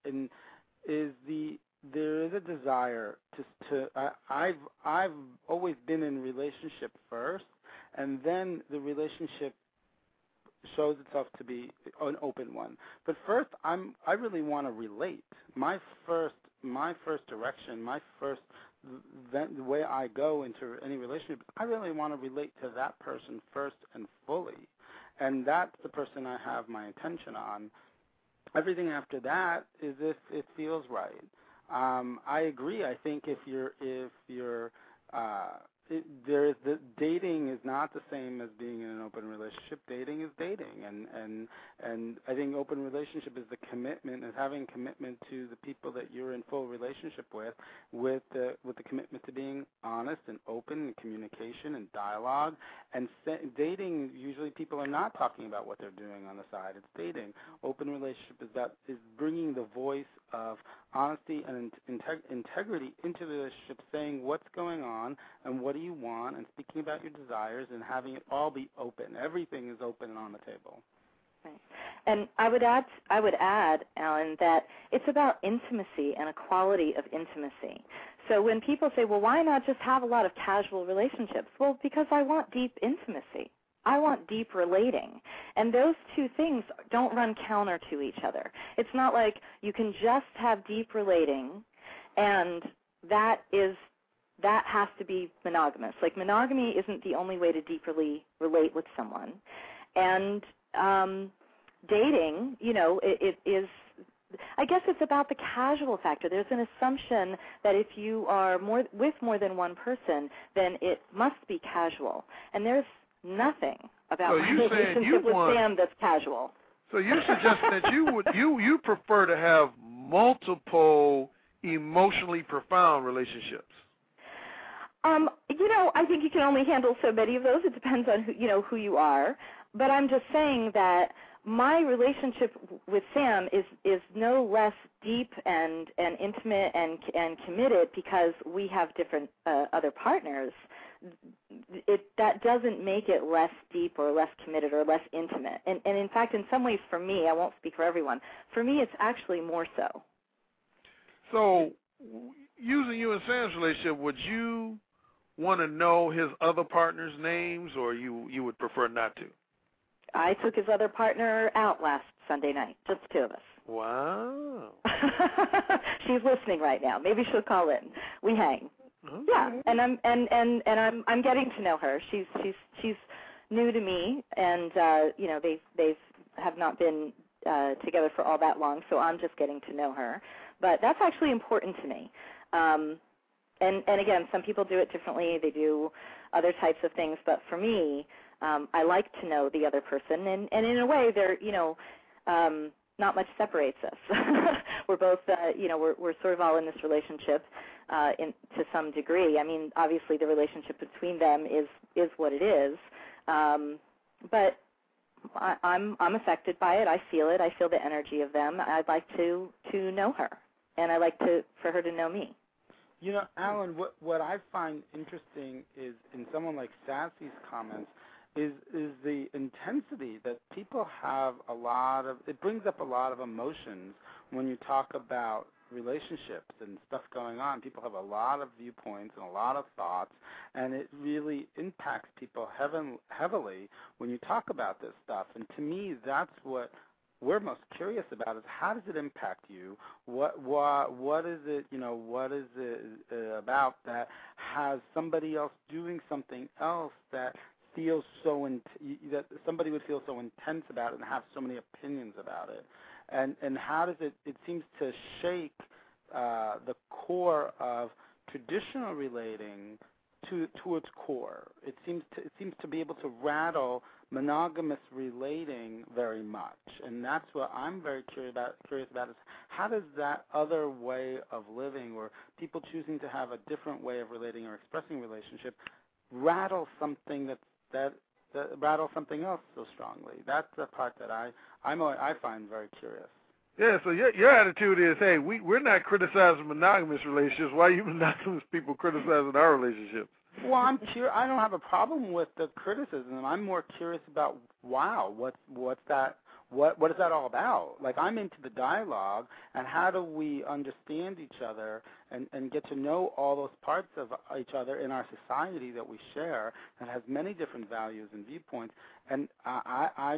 there is a desire I've always been in relationship first, and then the relationship shows itself to be an open one. But first, I really want to relate. My first direction, the way I go into any relationship, I really want to relate to that person first and fully. And that's the person I have my attention on. Everything after that is if it feels right. I agree. I think if dating is not the same as being in an open relationship. Dating is dating, and I think open relationship is the commitment, is having commitment to the people that you're in full relationship with the commitment to being honest and open and communication and dialogue. And dating, usually people are not talking about what they're doing on the side. It's dating. Open relationship is bringing the voice of honesty and integrity into the relationship, saying what's going on and what do you want, and speaking about your desires, and having it all be open. Everything is open and on the table.
Right. And I would add, Alan, that it's about intimacy and a quality of intimacy. So when people say, well, why not just have a lot of casual relationships? Well, because I want deep intimacy. I want deep relating. And those two things don't run counter to each other. It's not like you can just have deep relating and that has to be monogamous. Like, monogamy isn't the only way to deeply relate with someone. And dating, it is, I guess it's about the casual factor. There's an assumption that if you are with more than one person, then it must be casual. And there's nothing about my relationship with Sam that's casual.
So you suggest that you prefer to have multiple emotionally profound relationships.
I think you can only handle so many of those. It depends on who you are. But I'm just saying that my relationship with Sam is no less deep and intimate and committed because we have different other partners. That doesn't make it less deep or less committed or less intimate. And in fact, in some ways, for me, I won't speak for everyone, for me it's actually more so.
So, using you and Sam's relationship, would you want to know his other partners' names, or you would prefer not to?
I took his other partner out last Sunday night, just the two of us.
Wow.
She's listening right now. Maybe she'll call in. We hang. Okay. Yeah, and I'm getting to know her. She's new to me, and they have not been together for all that long, so I'm just getting to know her. But that's actually important to me. And again, some people do it differently. They do other types of things, but for me, I like to know the other person, and in a way, not much separates us. We're both, we're sort of all in this relationship to some degree. I mean, obviously, the relationship between them is what it is, but I'm affected by it. I feel it. I feel the energy of them. I'd like to know her, and I like for her to know me.
Alan, what I find interesting is in someone like Sassy's comments is the intensity that people have it brings up a lot of emotions when you talk about relationships and stuff going on. People have a lot of viewpoints and a lot of thoughts, and it really impacts people heavily when you talk about this stuff. And to me, that's what we're most curious about, is how does it impact you? What is it, what is it about that has somebody else doing something else that feels that somebody would feel so intense about it and have so many opinions about it? And how does it seems to shake the core of traditional relating to its core. It seems to be able to rattle monogamous relating very much, and that's what I'm very curious about is how does that other way of living, or people choosing to have a different way of relating or expressing relationship, rattle something that rattle something else so strongly. That's the part that I find very curious.
Yeah, so your attitude is, hey, we're not criticizing monogamous relationships. Why are you monogamous people criticizing our relationships?
Well, I don't have a problem with the criticism. I'm more curious about, wow, what's that? What is that all about? Like, I'm into the dialogue, and how do we understand each other and get to know all those parts of each other in our society that we share that has many different values and viewpoints. And I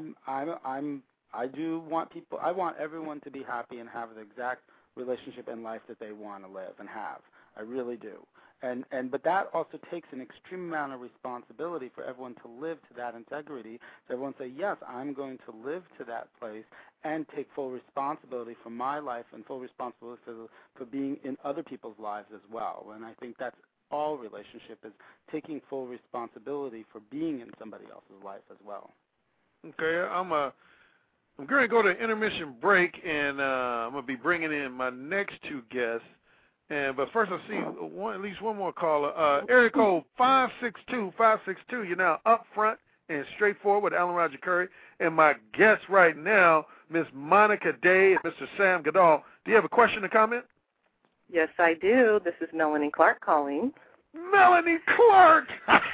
want everyone to be happy and have the exact relationship in life that they want to live and have. I really do. But that also takes an extreme amount of responsibility for everyone to live to that integrity. So everyone say, yes, I'm going to live to that place and take full responsibility for my life and full responsibility for being in other people's lives as well. And I think that's all relationship is taking full responsibility for being in somebody else's life as well.
Okay, I'm going to go to intermission break, and I'm going to be bringing in my next two guests. But first, I see at least one more caller. Area code 562. You're now up front and straightforward with Alan Roger Curry. And my guests right now, Miss Monica Day and Mr. Sam Goodall. Do you have a question or comment?
Yes, I do. This is Melanie Clark calling.
Melanie Clark!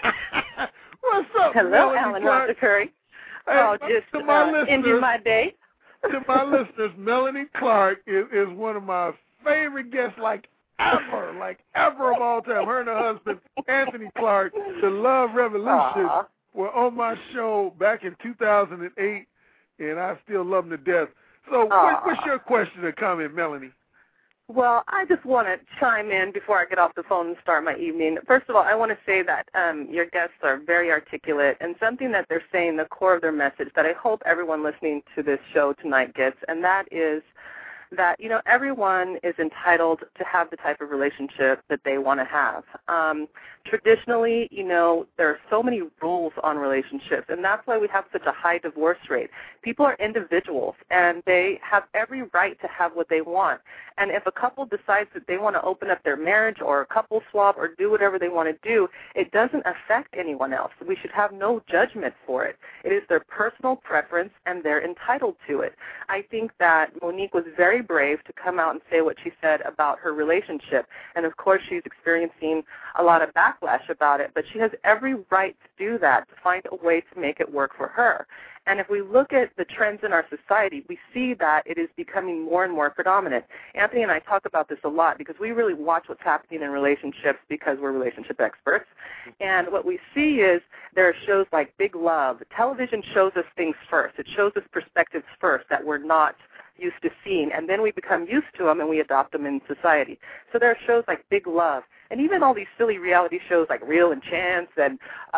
What's up,
Hello,
Melanie
Alan
Clark?
Roger Curry.
Hey,
just
to my listeners,
ending my day.
To my listeners, Melanie Clark is one of my favorite guests, like ever of all time. Her and her husband, Anthony Clark, the Love Revolution, were on my show back in 2008, and I still love them to death. So what's your question or comment, Melanie?
Well, I just want to chime in before I get off the phone and start my evening. First of all, I want to say that your guests are very articulate, and something that they're saying, the core of their message, that I hope everyone listening to this show tonight gets, and that is that, you know, everyone is entitled to have the type of relationship that they want to have. Traditionally, you know, there are so many rules on relationships, and that's why we have such a high divorce rate. People are individuals, and they have every right to have what they want. And if a couple decides that they want to open up their marriage or a couple swap or do whatever they want to do, it doesn't affect anyone else. We should have no judgment for it. It is their personal preference, and they're entitled to it. I think that Monique was very brave to come out and say what she said about her relationship. And, of course, she's experiencing a lot of backlash about it, but she has every right to do that, to find a way to make it work for her. And if we look at the trends in our society, we see that it is becoming more and more predominant. Anthony and I talk about this a lot because we really watch what's happening in relationships because we're relationship experts. And what we see is there are shows like Big Love. Television shows us things first. It shows us perspectives first that we're not used to seeing, and then we become used to them and we adopt them in society. So there are shows like Big Love, and even all these silly reality shows like Real and Chance and,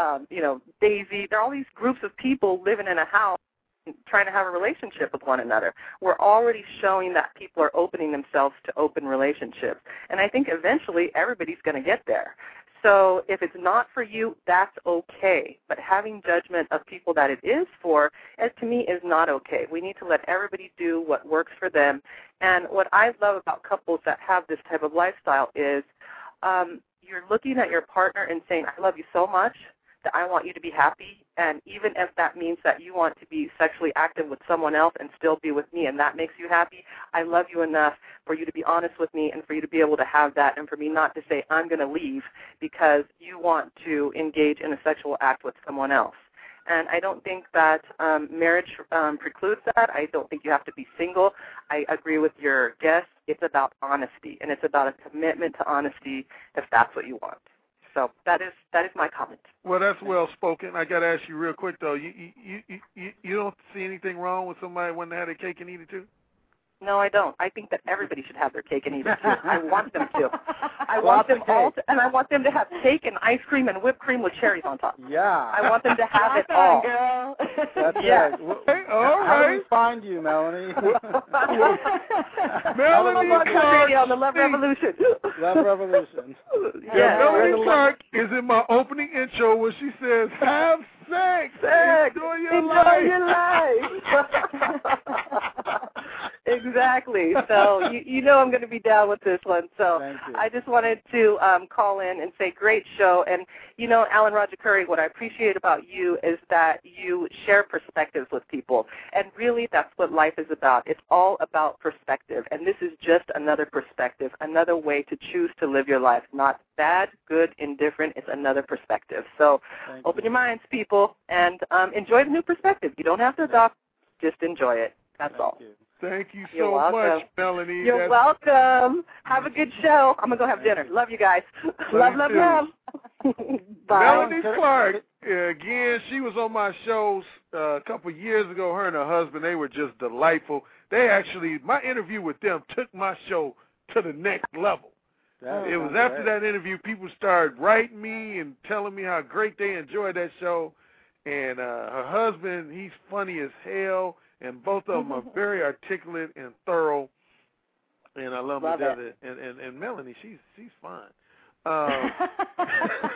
Daisy. There are all these groups of people living in a house trying to have a relationship with one another. We're already showing that people are opening themselves to open relationships, and I think eventually everybody's going to get there. So if it's not for you, that's okay. But having judgment of people that it is for, to me, is not okay. We need to let everybody do what works for them. And what I love about couples that have this type of lifestyle is you're looking at your partner and saying, I love you so much that I want you to be happy, and even if that means that you want to be sexually active with someone else and still be with me and that makes you happy, I love you enough for you to be honest with me and for you to be able to have that, and for me not to say I'm going to leave because you want to engage in a sexual act with someone else. And I don't think that marriage precludes that. I don't think you have to be single. I agree with your guest. It's about honesty, and it's about a commitment to honesty if that's what you want. So that is my comment.
Well, that's well spoken. I got to ask you real quick though. You don't see anything wrong with somebody wanting to have their cake and eat it too?
No, I don't. I think that everybody should have their cake and eat it too. I want them to. I want them all to, and I want them to have cake and ice cream and whipped cream with cherries on top.
Yeah.
I want them to have it all.
Girl.
That's
yes.
right. How do we find you, Melanie?
Melanie Clark
on the Love Revolution.
Love Revolution.
Yeah, Melanie Clark is in my opening intro where she says, have sex. Enjoy your life.
Exactly. So you know I'm going to be down with this one. So I just wanted to call in and say great show. And, you know, Alan Roger Curry, what I appreciate about you is that you share perspectives with people. And really that's what life is about. It's all about perspective. And this is just another perspective, another way to choose to live your life. Not bad, good, indifferent. It's another perspective. So open your minds, people, and enjoy the new perspective. You don't have to adopt. Just enjoy it. That's all.
Thank you so much, Melanie.
You're welcome. Have a good show. I'm going to go have dinner. Love you guys. Love. Bye.
Melanie Clark, again, she was on my shows a couple of years ago. Her and her husband, they were just delightful. They actually, my interview with them took my show to the next level. It was after that interview, people started writing me and telling me how great they enjoyed that show. And her husband, he's funny as hell. And both of them are very articulate and thorough, and I love them together. And Melanie, she's fine.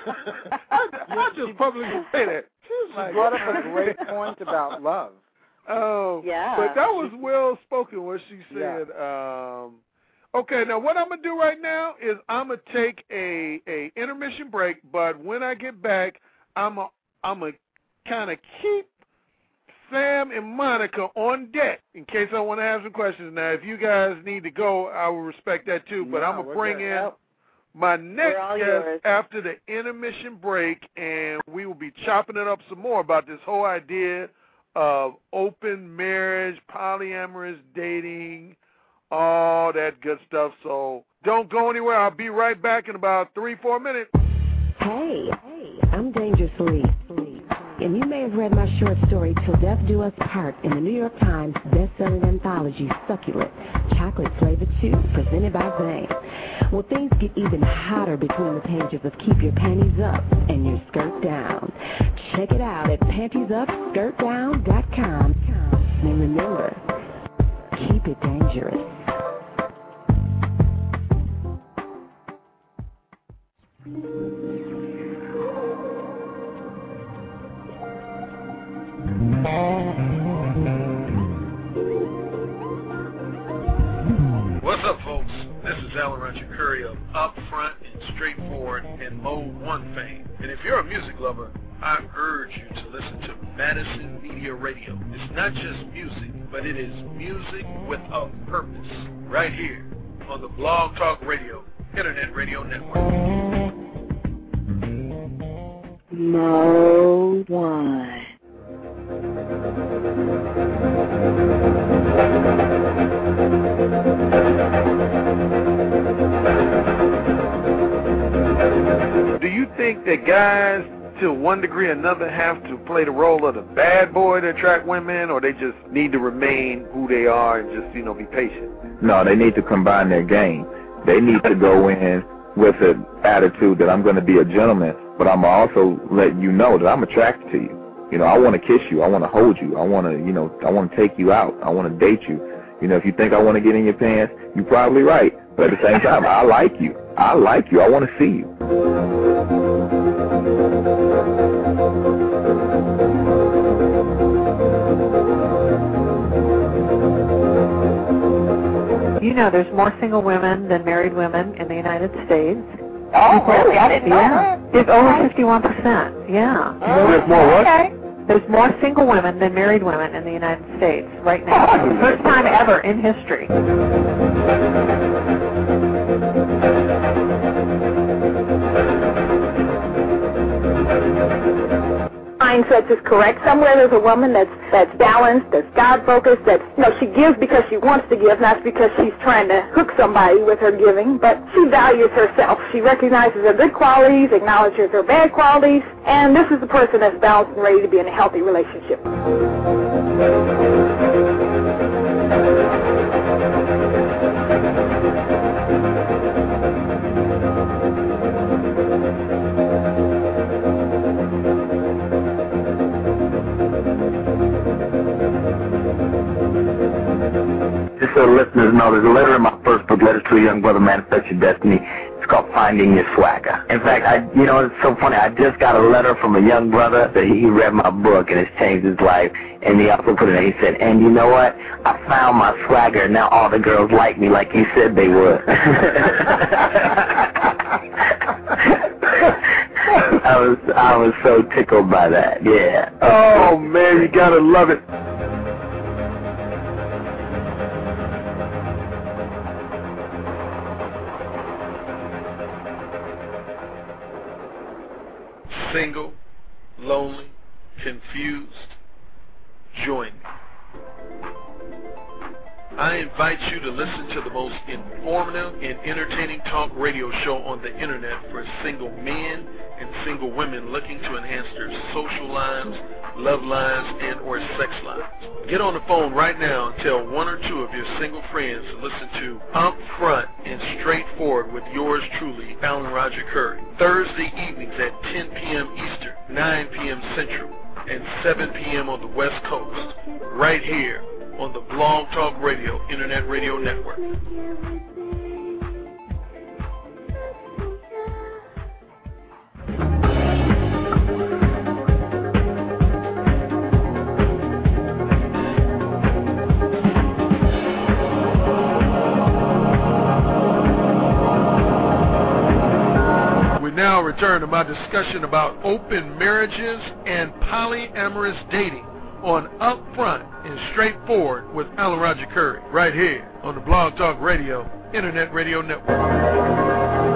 I just publicly say that.
She brought up a great point about love.
Yeah.
But that was well spoken what she said.
Yeah.
Okay, now what I'm gonna do right now is I'm gonna take a intermission break, but when I get back, I'm gonna kind of keep Sam and Monica on deck in case I want to have some questions. Now, if you guys need to go, I will respect that too. But I'm gonna bring in my next guest after the intermission break, and we will be chopping it up some more about this whole idea of open marriage, polyamorous dating, all that good stuff. So don't go anywhere. I'll be right back in about 3-4 minutes.
Hey, I'm Dangerously. And you may have read my short story, Till Death Do Us Part, in the New York Times best-selling anthology, Succulent, Chocolate Flavor 2, presented by Zane. Well, things get even hotter between the pages of Keep Your Panties Up and Your Skirt Down. Check it out at pantiesupskirtdown.com. And remember, keep it dangerous.
What's up, folks? This is Alan Roger Curry of Upfront and Straightforward and Mode 1 fame. And if you're a music lover, I urge you to listen to Madison Media Radio. It's not just music, but it is music with a purpose. Right here on the Blog Talk Radio, Internet Radio Network.
Mode 1.
Do you think that guys, to one degree or another, have to play the role of the bad boy to attract women, or they just need to remain who they are and just, be patient?
No, they need to combine their game. They need to go in with an attitude that I'm going to be a gentleman, but I'm also let you know that I'm attracted to you. I want to kiss you. I want to hold you. I want to, I want to take you out. I want to date you. If you think I want to get in your pants, you're probably right. But at the same time, I like you. I like you. I want to see you.
There's more single women than married women in the United States.
Oh, really? I didn't know that.
It's over 51%. Yeah.
There's more what?
Okay.
There's more single women than married women in the United States right now. It's the first time ever in history.
Mindset is correct. Somewhere there's a woman that's balanced, that's God-focused, that she gives because she wants to give, not because she's trying to hook somebody with her giving, but she values herself. She recognizes her good qualities, acknowledges her bad qualities, and this is the person that's balanced and ready to be in a healthy relationship.
Just so the listeners know, there's a letter in my first book, Letters to a Young Brother, Manifest Your Destiny. It's called Finding Your Swagger. In fact, it's so funny. I just got a letter from a young brother that he read my book and it's changed his life. And he also put it in, he said, and you know what? I found my swagger and now all the girls like me like you said they would. I was so tickled by that, yeah.
Oh, man, you gotta love it.
Single, lonely, confused, join me. I invite you to listen to the most informative and entertaining talk radio show on the internet for single men and single women looking to enhance their social lives, love lives, and or sex lives. Get on the phone right now and tell one or two of your single friends to listen to Upfront and Straightforward with yours truly, Alan Roger Curry. Thursday evenings at 10 p.m. Eastern, 9 p.m. Central, and 7 p.m. on the West Coast, right here on the Blog Talk Radio, Internet Radio Network. return to my discussion about open marriages and polyamorous dating on Upfront and Straightforward with Alan Roger Curry, right here on the Blog Talk Radio Internet Radio Network.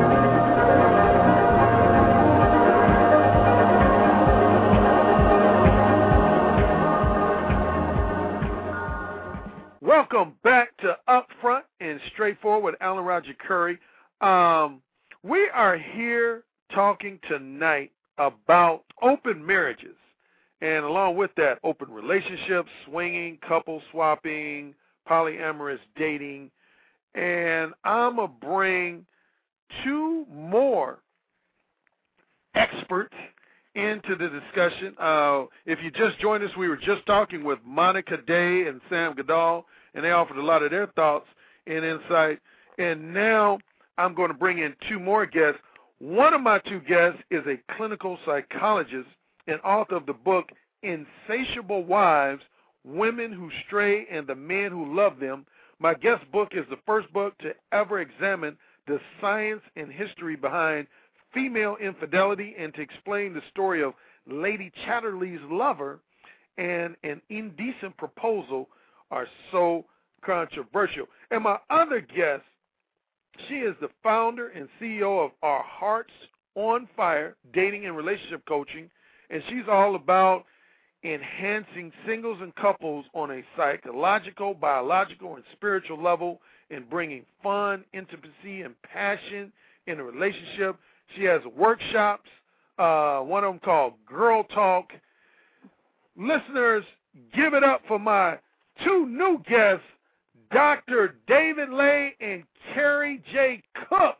Welcome back to Upfront and Straightforward with Alan Roger Curry. We are here talking tonight about open marriages, and along with that, open relationships, swinging, couple swapping, polyamorous dating, and I'm going to bring two more experts into the discussion. If you just joined us, we were just talking with Monica Day and Sam Goodall, and they offered a lot of their thoughts and insight. And now I'm going to bring in two more guests. One of my two guests is a clinical psychologist and author of the book Insatiable Wives, Women Who Stray and the Men Who Love Them. My guest book is the first book to ever examine the science and history behind female infidelity and to explain the story of Lady Chatterley's lover and an indecent proposal are so controversial. And my other guest, she is the founder and CEO of Our Hearts on Fire Dating and Relationship Coaching, and she's all about enhancing singles and couples on a psychological, biological, and spiritual level and bringing fun, intimacy, and passion in a relationship. She has workshops, one of them called Girl Talk. Listeners, give it up for my two new guests, Dr. David Lay and Carrie J. Cook.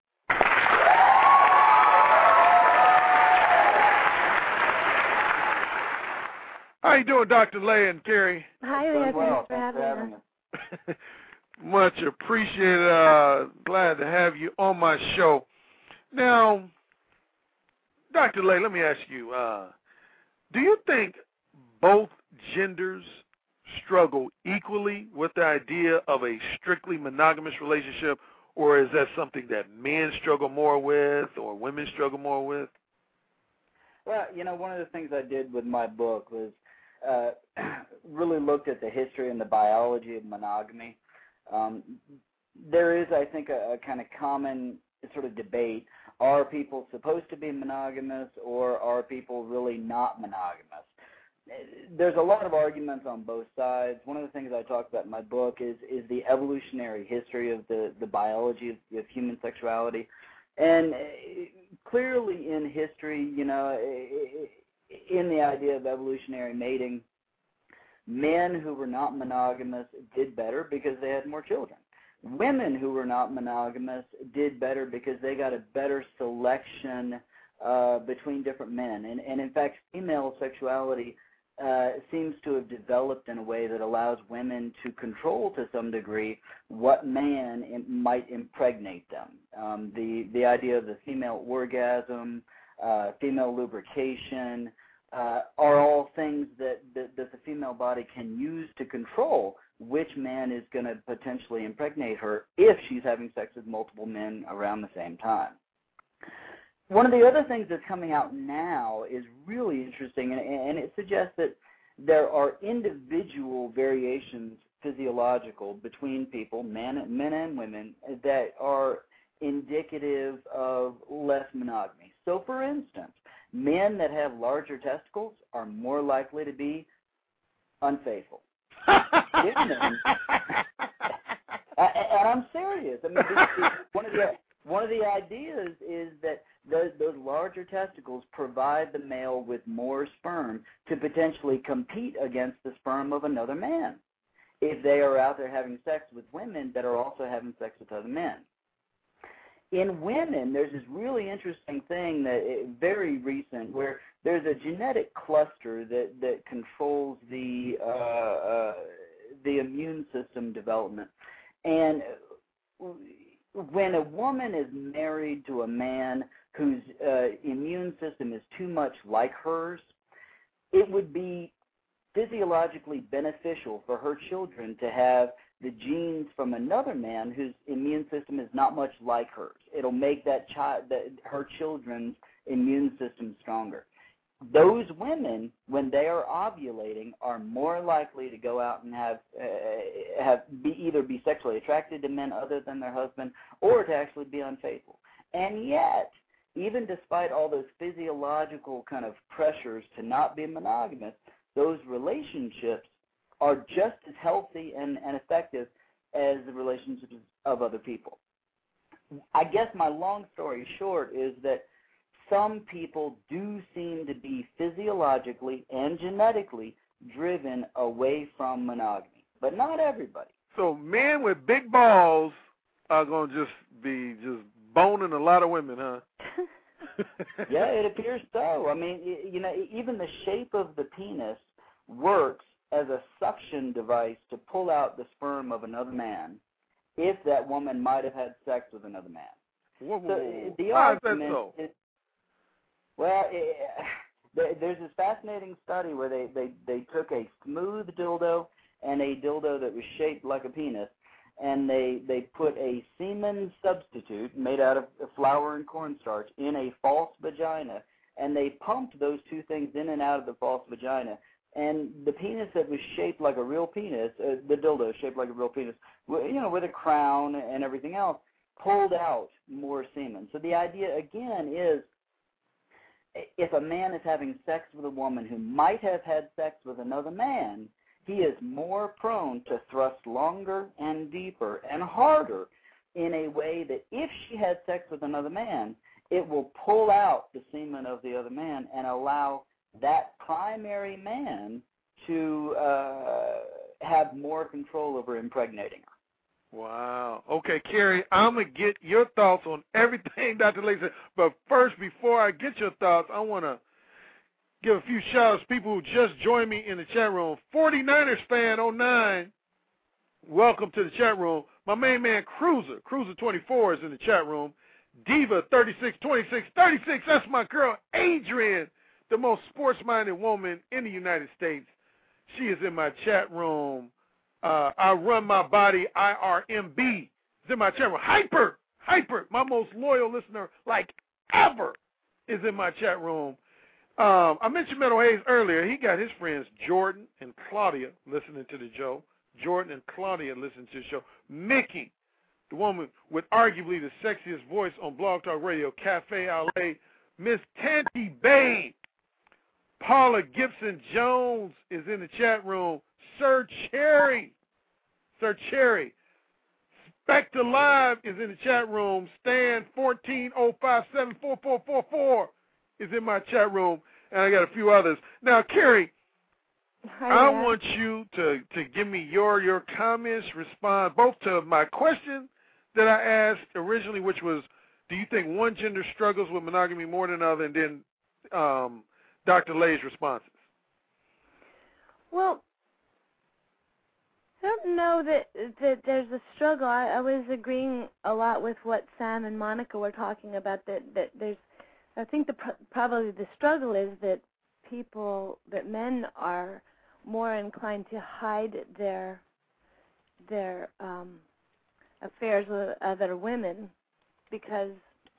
How you doing, Dr. Lay and Carrie?
Hi, Ed. Thanks for having us.
Much appreciated. Glad to have you on my show. Now, Dr. Lay, let me ask you, do you think both genders struggle equally with the idea of a strictly monogamous relationship, or is that something that men struggle more with or women struggle more with?
Well, one of the things I did with my book was really looked at the history and the biology of monogamy. There is, I think, a kind of common sort of debate. Are people supposed to be monogamous, or are people really not monogamous? There's a lot of arguments on both sides. One of the things I talk about in my book is the evolutionary history of the biology of human sexuality. And clearly in history, in the idea of evolutionary mating, men who were not monogamous did better because they had more children. Women who were not monogamous did better because they got a better selection between different men. And in fact, female sexuality seems to have developed in a way that allows women to control to some degree what man might impregnate them. The idea of the female orgasm, female lubrication, are all things that the female body can use to control which man is going to potentially impregnate her if she's having sex with multiple men around the same time. One of the other things that's coming out now is really interesting, and it suggests that there are individual variations physiological between people, men and women, that are indicative of less monogamy. So, for instance, men that have larger testicles are more likely to be unfaithful. And I'm serious. I mean, one of the ideas is that those larger testicles provide the male with more sperm to potentially compete against the sperm of another man if they are out there having sex with women that are also having sex with other men. In women, there's this really interesting thing that very recent, where there's a genetic cluster that controls the immune system development. And when a woman is married to a man whose immune system is too much like hers, it would be physiologically beneficial for her children to have the genes from another man whose immune system is not much like hers. It'll make her children's immune system stronger. Those women, when they are ovulating, are more likely to go out and either be sexually attracted to men other than their husband, or to actually be unfaithful. And yet, even despite all those physiological kind of pressures to not be monogamous, those relationships are just as healthy and effective as the relationships of other people. I guess my long story short is that some people do seem to be physiologically and genetically driven away from monogamy, but not everybody.
So men with big balls are going to be boning a lot of women, huh?
Yeah, it appears so. I mean, even the shape of the penis works as a suction device to pull out the sperm of another man if that woman might have had sex with another man.
Whoa.
So the
Why is that
argument
so?
Well, there's this fascinating study where they took a smooth dildo and a dildo that was shaped like a penis, and they put a semen substitute made out of flour and cornstarch in a false vagina, and they pumped those two things in and out of the false vagina. And the penis that was shaped like a real penis, the dildo shaped like a real penis, with a crown and everything else, pulled out more semen. So the idea, again, is if a man is having sex with a woman who might have had sex with another man, he is more prone to thrust longer and deeper and harder in a way that if she had sex with another man, it will pull out the semen of the other man and allow that primary man to have more control over impregnating her.
Wow. Okay, Carrie, I'm going to get your thoughts on everything Dr. Lay said. But first, before I get your thoughts, I want to give a few shout-outs to people who just joined me in the chat room. 49ers fan 09, welcome to the chat room. My main man, Cruiser24 is in the chat room. Diva 362636, that's my girl, Adrian, the most sports-minded woman in the United States. She is in my chat room. I Run My Body, IRMB, is in my chat room. Hyper, my most loyal listener, like ever, is in my chat room. I mentioned Meadow Hayes earlier. He got his friends Jordan and Claudia listening to the show. Jordan and Claudia listening to the show. Mickey, the woman with arguably the sexiest voice on Blog Talk Radio, Cafe LA. Miss Tanty Babe. Paula Gibson-Jones is in the chat room. Sir Cherry. Spectre Live is in the chat room. Stan 140574444 is in my chat room. And I got a few others. Now, Carrie, I want you to give me your comments, respond both to my question that I asked originally, which was, do you think one gender struggles with monogamy more than another, and then Dr. Lay's responses.
Well, I don't know that there's a struggle. I was agreeing a lot with what Sam and Monica were talking about. That there's, I think probably the struggle is that men are more inclined to hide their affairs with other women because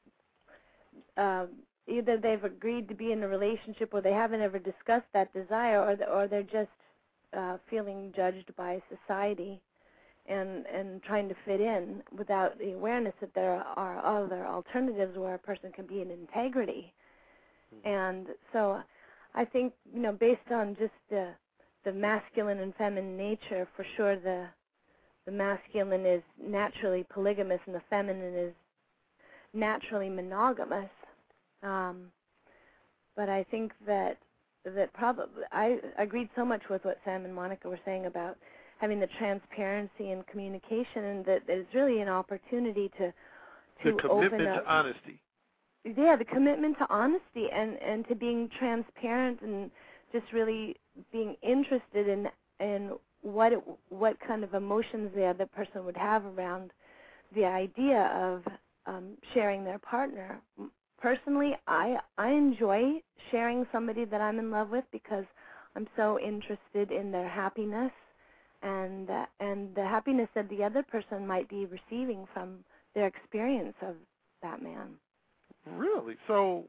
either they've agreed to be in a relationship or they haven't ever discussed that desire, or they're just feeling judged by society and trying to fit in without the awareness that there are other alternatives where a person can be in integrity. And so I think, based on just the masculine and feminine nature, for sure the masculine is naturally polygamous and the feminine is naturally monogamous. But I think that probably I agreed so much with what Sam and Monica were saying about having the transparency and communication, and that there's really an opportunity to
the commitment
open up.
to honesty.
Yeah, the commitment to honesty and to being transparent and just really being interested in what kind of emotions the other person would have around the idea of sharing their partner. Personally, I enjoy sharing somebody that I'm in love with because I'm so interested in their happiness and the happiness that the other person might be receiving from their experience of that man.
Really? So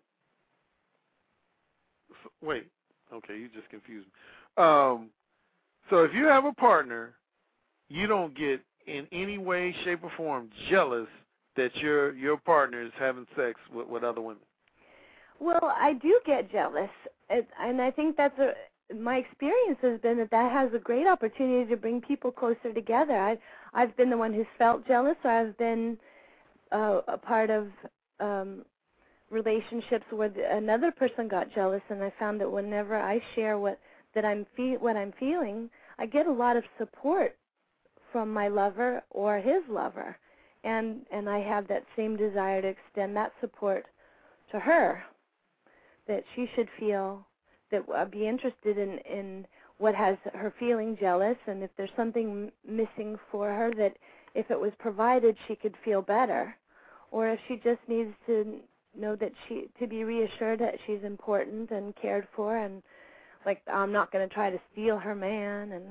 wait. Okay, you just confused me. So if you have a partner, you don't get in any way, shape, or form jealous that your partner is having sex with other women.
Well, I do get jealous, and I think my experience has been that has a great opportunity to bring people closer together. I've been the one who's felt jealous, or I've been a part of relationships where another person got jealous, and I found that whenever I share what I'm feeling, I get a lot of support from my lover or his lover, and I have that same desire to extend that support to her, that she should feel that I'd be interested in what has her feeling jealous, and if there's something missing for her, that if it was provided, she could feel better, or if she just needs to know that to be reassured that she's important and cared for, and like I'm not going to try to steal her man and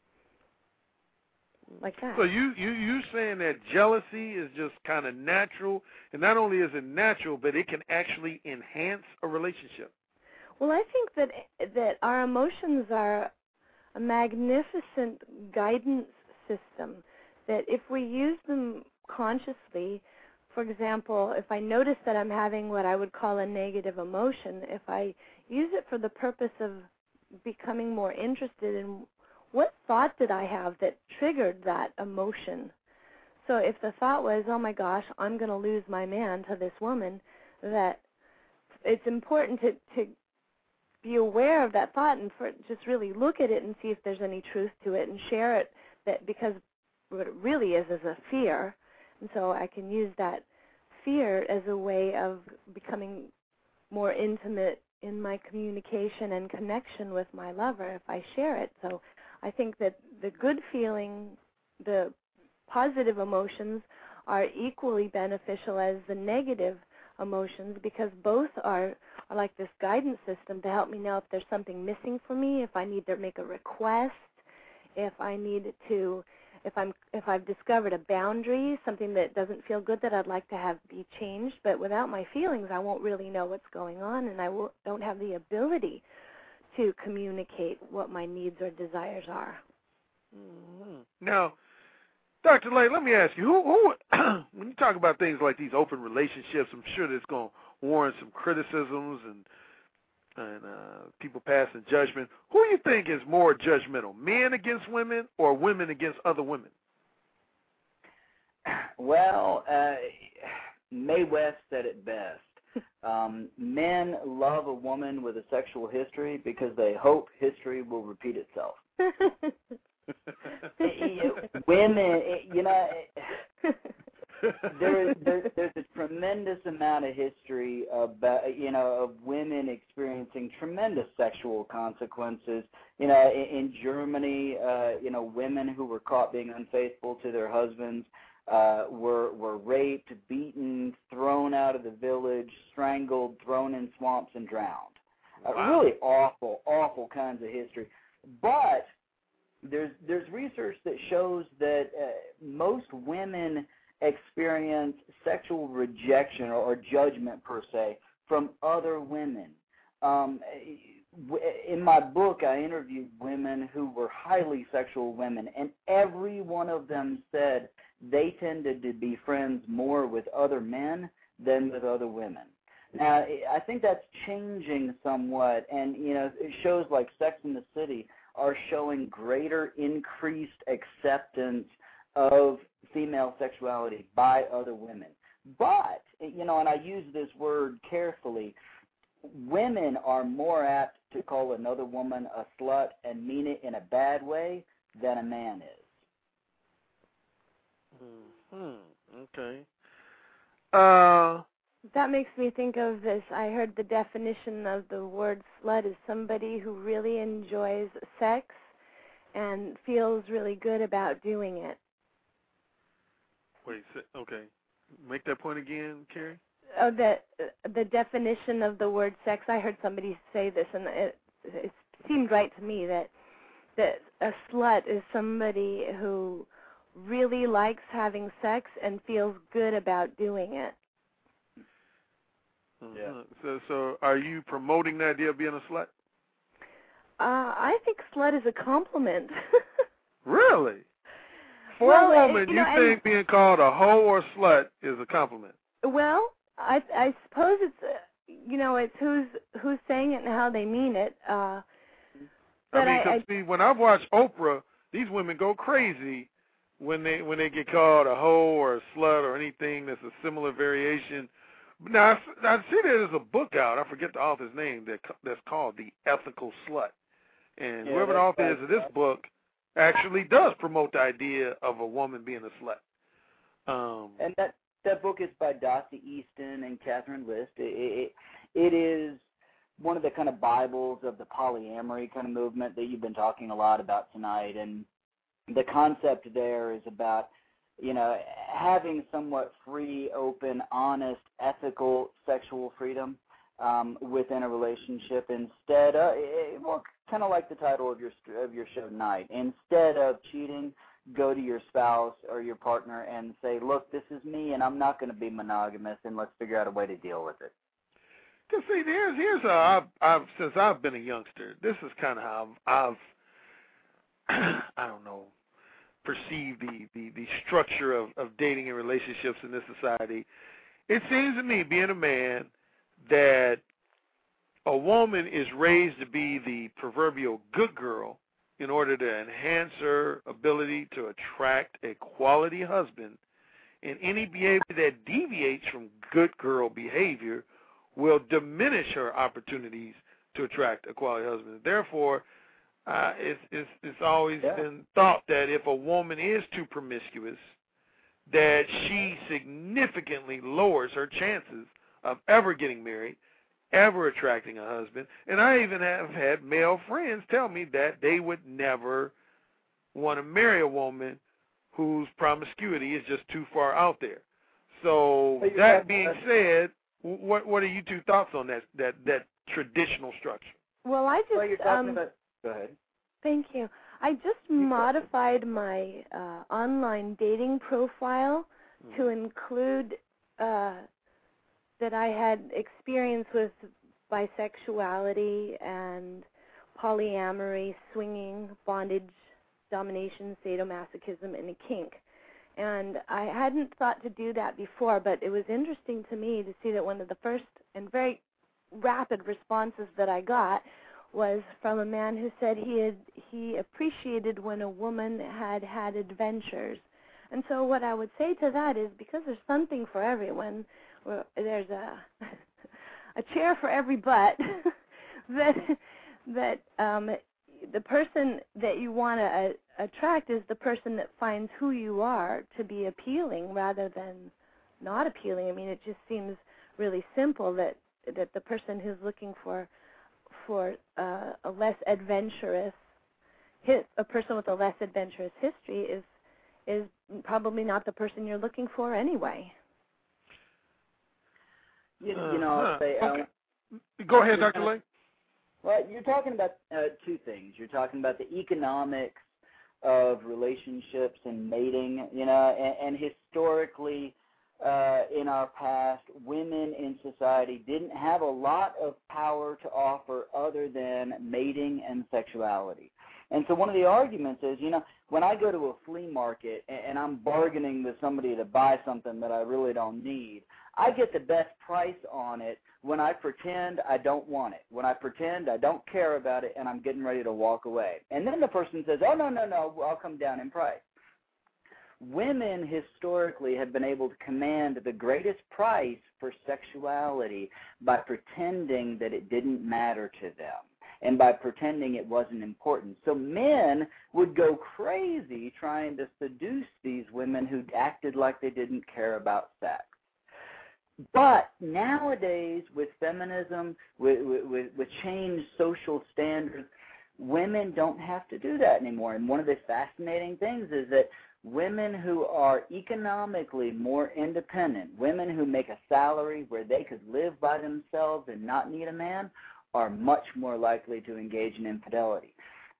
like that.
So you saying that jealousy is just kind of natural, and not only is it natural, but it can actually enhance a relationship.
Well, I think that our emotions are a magnificent guidance system, that if we use them consciously, for example, if I notice that I'm having what I would call a negative emotion, if I use it for the purpose of becoming more interested in what thought did I have that triggered that emotion. So if the thought was, oh my gosh, I'm going to lose my man to this woman, that it's important to be aware of that thought and just really look at it and see if there's any truth to it and share it, that because what it really is a fear. And so I can use that fear as a way of becoming more intimate in my communication and connection with my lover if I share it. So I think that the good feeling, the positive emotions are equally beneficial as the negative emotions, because both are like this guidance system to help me know if there's something missing for me, if I need to make a request, if I've discovered a boundary, something that doesn't feel good that I'd like to have be changed. But without my feelings, I won't really know what's going on, and I don't have the ability to communicate what my needs or desires are.
Mm-hmm. Now, Dr. Lay, let me ask you, who when you talk about things like these open relationships, I'm sure that's going to warrant some criticisms and people passing judgment. Who do you think is more judgmental, men against women or women against other women?
Well, Mae West said it best. Men love a woman with a sexual history because they hope history will repeat itself. Women, there's a tremendous amount of history about, of women experiencing tremendous sexual consequences. In Germany, women who were caught being unfaithful to their husbands were raped, beaten, thrown out of the village, strangled, thrown in swamps, and drowned.
Wow.
Really awful kinds of history. But there's research that shows that most women experience sexual rejection or judgment, per se, from other women. In my book, I interviewed women who were highly sexual women, and every one of them said they tended to be friends more with other men than with other women. Now, I think that's changing somewhat, and, shows like Sex and the City are showing greater increased acceptance of female sexuality by other women. But, and I use this word carefully, women are more apt to call another woman a slut and mean it in a bad way than a man is.
Okay.
That makes me think of this. I heard the definition of the word slut is somebody who really enjoys sex and feels really good about doing it.
Wait, okay. Make that point again, Carrie.
Oh, the definition of the word sex. I heard somebody say this, and it seemed right to me that a slut is somebody who really likes having sex and feels good about doing it.
Yeah. So are you promoting the idea of being a slut?
I think slut is a compliment.
Really? For a woman, you think being called a hoe or slut is a compliment?
Well, I suppose it's it's who's saying it and how they mean it. But
see, when I've watched Oprah, these women go crazy when they get called a hoe or a slut or anything that's a similar variation. Now I see there's a book out. I forget the author's name that's called The Ethical Slut, and whoever the author is of this book actually does promote the idea of a woman being a slut.
And that book is by Dossie Easton and Catherine List. It is one of the kind of Bibles of the polyamory kind of movement that you've been talking a lot about tonight. And the concept there is about, having somewhat free, open, honest, ethical sexual freedom within a relationship instead of, kind of like the title of your show tonight. Instead of cheating, go to your spouse or your partner and say, look, this is me, and I'm not going to be monogamous, and let's figure out a way to deal with it.
Because, see, here's how I've since I've been a youngster, this is kind of how I've I don't know, perceived the structure of dating and relationships in this society. It seems to me, being a man, that a woman is raised to be the proverbial good girl in order to enhance her ability to attract a quality husband, and any behavior that deviates from good girl behavior will diminish her opportunities to attract a quality husband. Therefore, it's always been thought that if a woman is too promiscuous, that she significantly lowers her chances of ever getting married, ever attracting a husband. And I even have had male friends tell me that they would never want to marry a woman whose promiscuity is just too far out there. So that being said, what are you two thoughts on that traditional structure?
Well, I just
you're talking about. Go ahead.
Thank you. I just modified my online dating profile to include that I had experience with bisexuality and polyamory, swinging, bondage, domination, sadomasochism, and a kink. And I hadn't thought to do that before, but it was interesting to me to see that one of the first and very rapid responses that I got was from a man who said he appreciated when a woman had adventures. And so what I would say to that is, because there's something for everyone, there's a chair for every butt, that the person that you want to attract is the person that finds who you are to be appealing rather than not appealing. I mean, it just seems really simple that the person who's looking for a less adventurous, a person with a less adventurous history is probably not the person you're looking for anyway.
I'll say,
okay. Go ahead, Dr. Lake.
Well, you're talking about two things. You're talking about the economics of relationships and mating, and historically, in our past, women in society didn't have a lot of power to offer other than mating and sexuality. And so one of the arguments is, when I go to a flea market and I'm bargaining with somebody to buy something that I really don't need, I get the best price on it when I pretend I don't want it, when I pretend I don't care about it and I'm getting ready to walk away. And then the person says, oh, no, I'll come down in price. Women historically have been able to command the greatest price for sexuality by pretending that it didn't matter to them and by pretending it wasn't important. So men would go crazy trying to seduce these women who acted like they didn't care about sex. But nowadays, with feminism, with changed social standards, women don't have to do that anymore. And one of the fascinating things is that women who are economically more independent, women who make a salary where they could live by themselves and not need a man, are much more likely to engage in infidelity.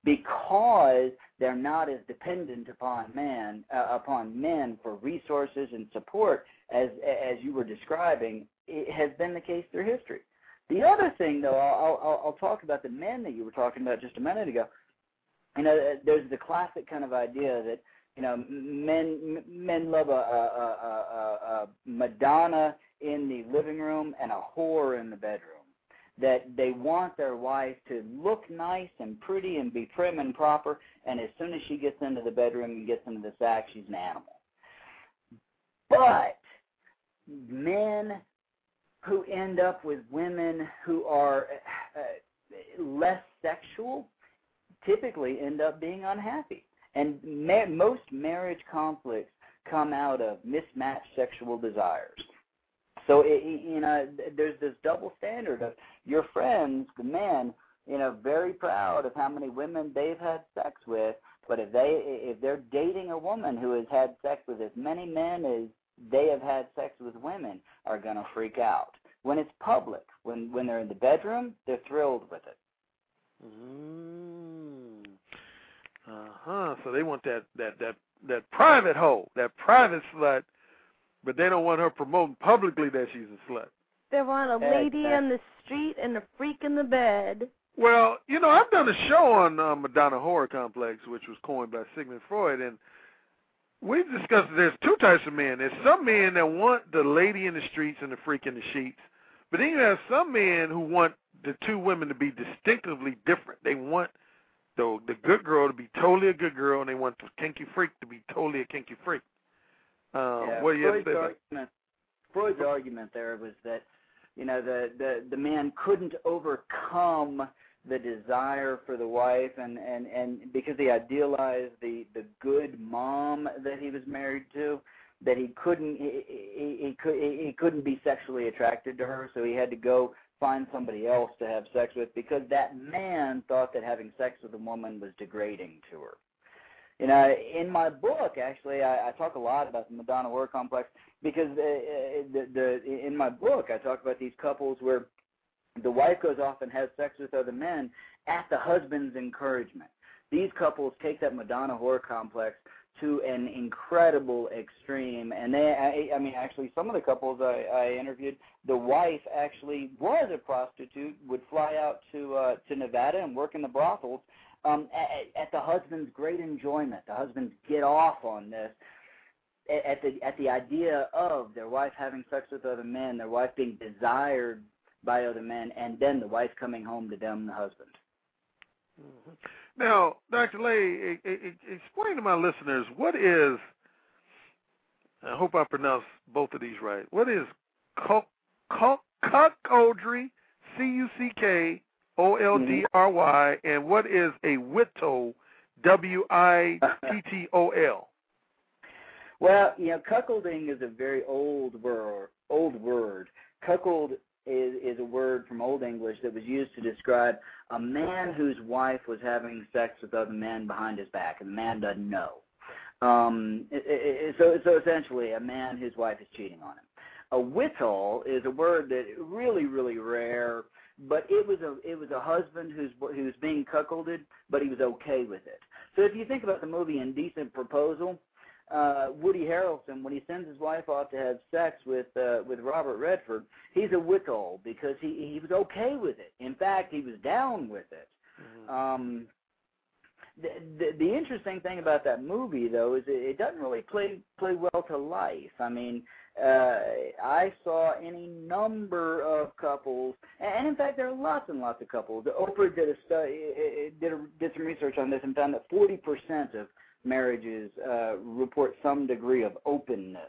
because they're not as dependent upon men for resources and support as you were describing. It has been the case through history. The other thing, though, I'll talk about the men that you were talking about just a minute ago. You know, there's the classic kind of idea that, you know, men love a Madonna in the living room and a whore in the bedroom. That they want their wife to look nice and pretty and be prim and proper, and as soon as she gets into the bedroom and gets into the sack, she's an animal. But men who end up with women who are less sexual typically end up being unhappy. And most marriage conflicts come out of mismatched sexual desires. So, you know, there's this double standard of your friends, the men, you know, very proud of how many women they've had sex with, but if they're dating a woman who has had sex with as many men as they have had sex with women, are going to freak out. When it's public, when they're in the bedroom, they're thrilled with it.
So they want that private hoe, that private slut, but they don't want her promoting publicly that she's a slut.
They want a lady on the street and a freak in the bed.
Well, you know, I've done a show on Madonna Horror Complex, which was coined by Sigmund Freud, and we've discussed that there's two types of men. There's some men that want the lady in the streets and the freak in the sheets, but then you have some men who want the two women to be distinctively different. They want the good girl to be totally a good girl, and they want the kinky freak to be totally a kinky freak. What do you have to say about that?
Freud's argument there was that, you know, the man couldn't overcome the desire for the wife, and because he idealized the good mom that he was married to, that he couldn't be sexually attracted to her, so he had to go find somebody else to have sex with, because that man thought that having sex with a woman was degrading to her. You know, in my book, actually, I talk a lot about the Madonna Horror Complex, because in my book I talk about these couples where the wife goes off and has sex with other men at the husband's encouragement. These couples take that Madonna Horror Complex to an incredible extreme, and actually some of the couples I interviewed, the wife actually was a prostitute, would fly out to Nevada and work in the brothels at the husband's great enjoyment. The husbands get off on this at the idea of their wife having sex with other men, their wife being desired by other men, and then the wife coming home to them, the husband.
Mm-hmm. Now, Dr. Lay, explain to my listeners, what is, I hope I pronounced both of these right, what is cuckoldry, C-U-C-K-O-L-D-R-Y, and what is a wittol, W-I-T-T-O-L?
Well, you know, cuckolding is a very old word. Cuckold is a word from Old English that was used to describe a man whose wife was having sex with other men behind his back, and the man doesn't know. So essentially, a man whose wife is cheating on him. A wittol is a word that is really, really rare, but it was a husband who was being cuckolded, but he was okay with it. So if you think about the movie Indecent Proposal, Woody Harrelson, when he sends his wife off to have sex with Robert Redford, he's a wittol because he was okay with it. In fact, he was down with it. Mm-hmm. The interesting thing about that movie, though, is it doesn't really play well to life. I mean, I saw any number of couples, and in fact, there are lots and lots of couples. Oprah did did some research on this and found that 40% of marriages report some degree of openness.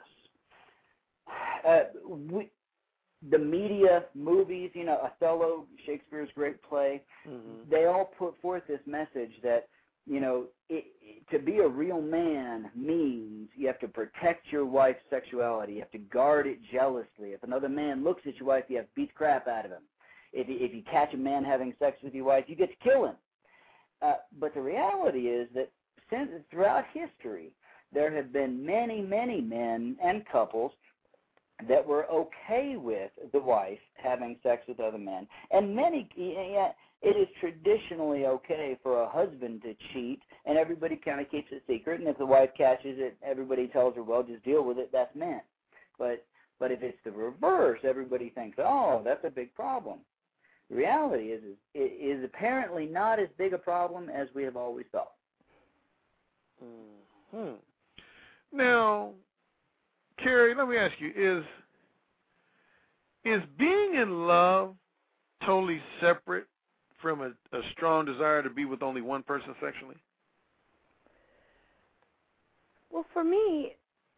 The media, movies, you know, Othello, Shakespeare's great play, mm-hmm. They all put forth this message that, you know, to be a real man means you have to protect your wife's sexuality. You have to guard it jealously. If another man looks at your wife, you have to beat the crap out of him. If you catch a man having sex with your wife, you get to kill him. But the reality is that throughout history, there have been many, many men and couples that were okay with the wife having sex with other men, and many, it is traditionally okay for a husband to cheat, and everybody kind of keeps it secret. And if the wife catches it, everybody tells her, well, just deal with it. That's men. But if it's the reverse, everybody thinks, oh, that's a big problem. The reality is it is apparently not as big a problem as we have always thought.
Mm-hmm. Now, Carrie, let me ask you, is being in love totally separate from a strong desire to be with only one person sexually?
Well, for me,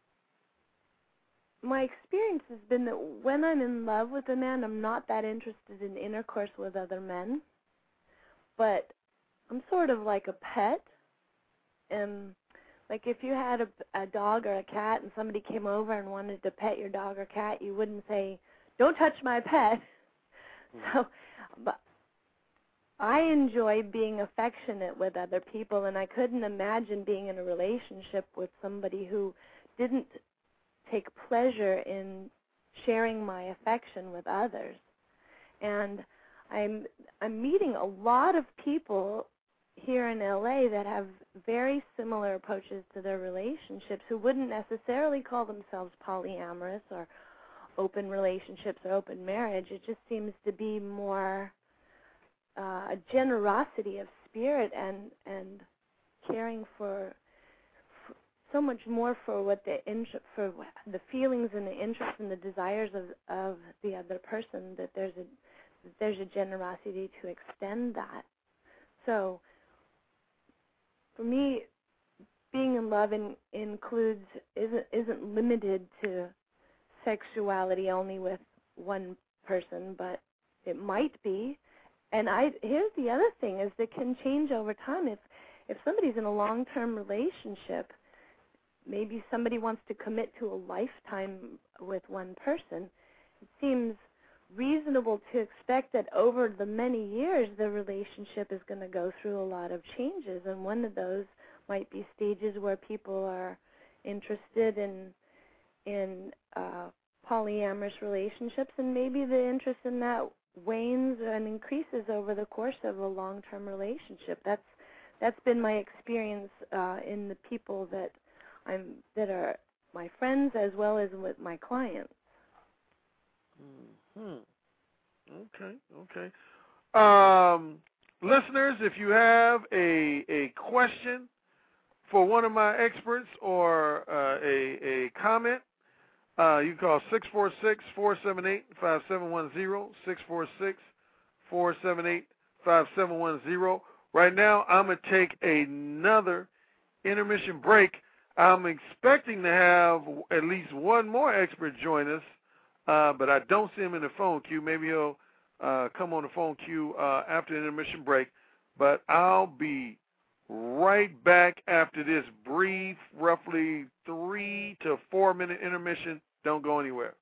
my experience has been that when I'm in love with a man, I'm not that interested in intercourse with other men. But I'm sort of like a pet. And like if you had a dog or a cat and somebody came over and wanted to pet your dog or cat, you wouldn't say, don't touch my pet. So, but I enjoy being affectionate with other people, and I couldn't imagine being in a relationship with somebody who didn't take pleasure in sharing my affection with others. And I'm meeting a lot of people here in LA that have very similar approaches to their relationships who wouldn't necessarily call themselves polyamorous or open relationships or open marriage. It just seems to be more a generosity of spirit and caring for so much more for what for the feelings and the interests and the desires of the other person, that there's a generosity to extend that. So for me, being in love isn't limited to sexuality only with one person, but it might be. And here's the other thing, is that can change over time. If somebody's in a long-term relationship, maybe somebody wants to commit to a lifetime with one person, it seems reasonable to expect that over the many years the relationship is going to go through a lot of changes, and one of those might be stages where people are interested in polyamorous relationships, and maybe the interest in that wanes and increases over the course of a long-term relationship. That's been my experience in the people that are my friends as well as with my clients.
Mm-hmm. Okay. Listeners, if you have a question for one of my experts or a comment, you can call 646-478-5710, 646-478-5710. Right now, I'm going to take another intermission break. I'm expecting to have at least one more expert join us, but I don't see him in the phone queue. Maybe he'll come on the phone queue after the intermission break. But I'll be right back after this brief, roughly 3 to 4 minute intermission. Don't go anywhere.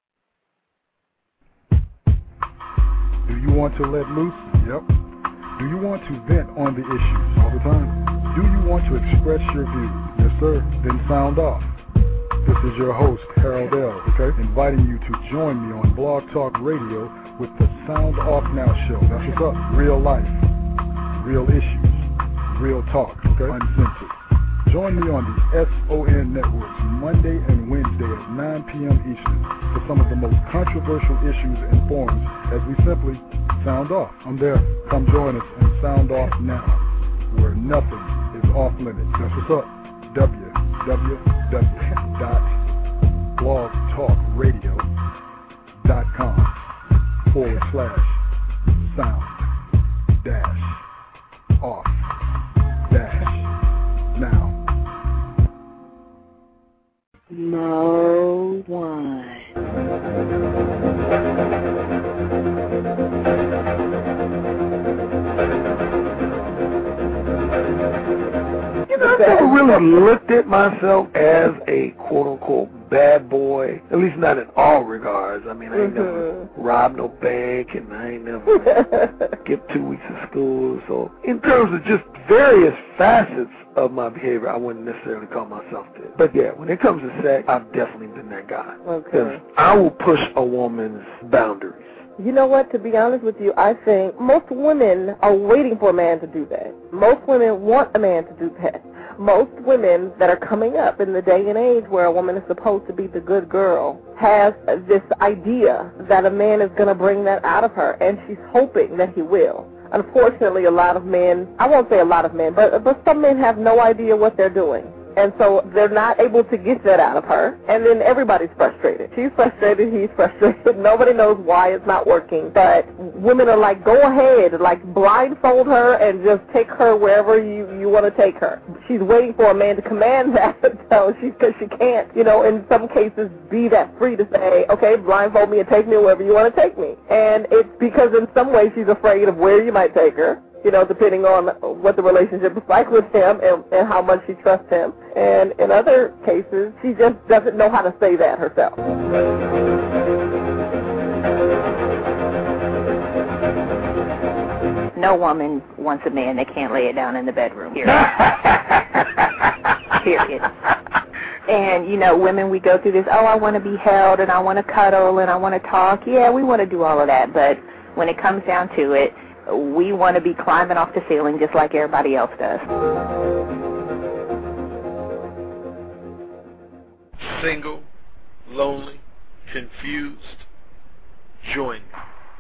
Do you want to let loose? Yep. Do you want to vent on the issues all the time? Do you want to express your views? Yes, sir. Then sound off. This is your host, Harold L., okay? Inviting you to join me on Blog Talk Radio with the Sound Off Now show. That's what's up. Real life, real issues, real talk, okay? Uncensored. Join me on the SON networks Monday and Wednesday at 9 p.m. Eastern for some of the most controversial issues and forums as we simply sound off. I'm there. Come join us and sound off now, where nothing is off limits. That's what's up. www.blogtalkradio.com/sound-off-now.
Mo One.
I've never really looked at myself as a quote-unquote bad boy, at least not in all regards. I mean, I ain't never robbed no bank, and I ain't never skipped 2 weeks of school. So in terms of just various facets of my behavior, I wouldn't necessarily call myself that. But yeah, when it comes to sex, I've definitely been that guy. Because I will push a woman's boundaries.
You know what? To be honest with you, I think most women are waiting for a man to do that. Most women want a man to do that. Most women that are coming up in the day and age where a woman is supposed to be the good girl has this idea that a man is going to bring that out of her, and she's hoping that he will. Unfortunately, a lot of men, I won't say a lot of men, but some men have no idea what they're doing. And so they're not able to get that out of her. And then everybody's frustrated. She's frustrated, he's frustrated. Nobody knows why it's not working. But women are like, go ahead, like blindfold her and just take her wherever you want to take her. She's waiting for a man to command that, so because she can't, in some cases be that free to say, okay, blindfold me and take me wherever you want to take me. And it's because in some ways she's afraid of where you might take her, depending on what the relationship is like with him and how much she trusts him. And in other cases, she just doesn't know how to say that herself.
No woman wants a man that can't lay it down in the bedroom. Period. Period. And, women, we go through this, I want to be held and I want to cuddle and I want to talk. Yeah, we want to do all of that. But when it comes down to it, we want to be climbing off the ceiling just like everybody else does.
Single, lonely, confused, join me.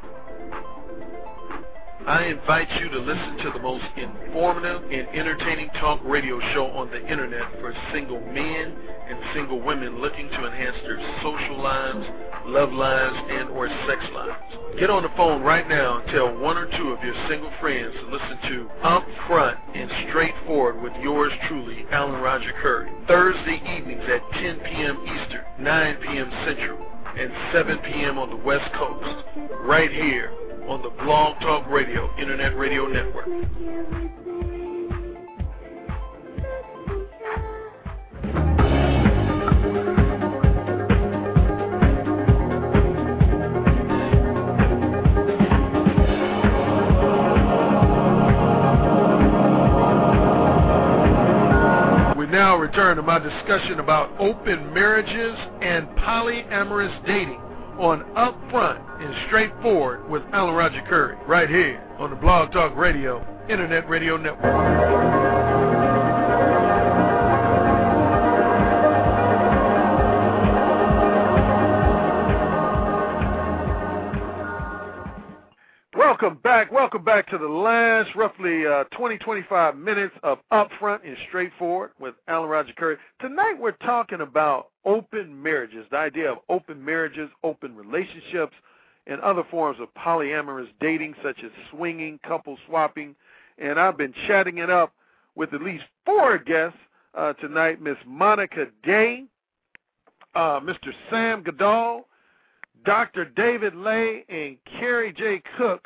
I invite you to listen to the most informative and entertaining talk radio show on the internet for single men and single women looking to enhance their social lives, love lives, and or sex lives. Get on the phone right now and tell one or two of your single friends to listen to Up Front and Straightforward with yours truly, Alan Roger Curry, Thursday evenings at 10 p.m. Eastern, 9 p.m. Central, and 7 p.m. on the West Coast, right here on the Blog Talk Radio Internet Radio Network. We now return to my discussion about open marriages and polyamorous dating on Up Front and Straightforward with Alan Roger Curry, right here on the Blog Talk Radio Internet Radio Network. Welcome back to the last roughly 20-25 minutes of Upfront and Straightforward with Alan Roger Curry. Tonight we're talking about open marriages, the idea of open marriages, open relationships, and other forms of polyamorous dating such as swinging, couple swapping. And I've been chatting it up with at least 4 guests tonight, Miss Monica Day, Mr. Sam Goodall, Dr. David Lay, and Carrie J. Cook.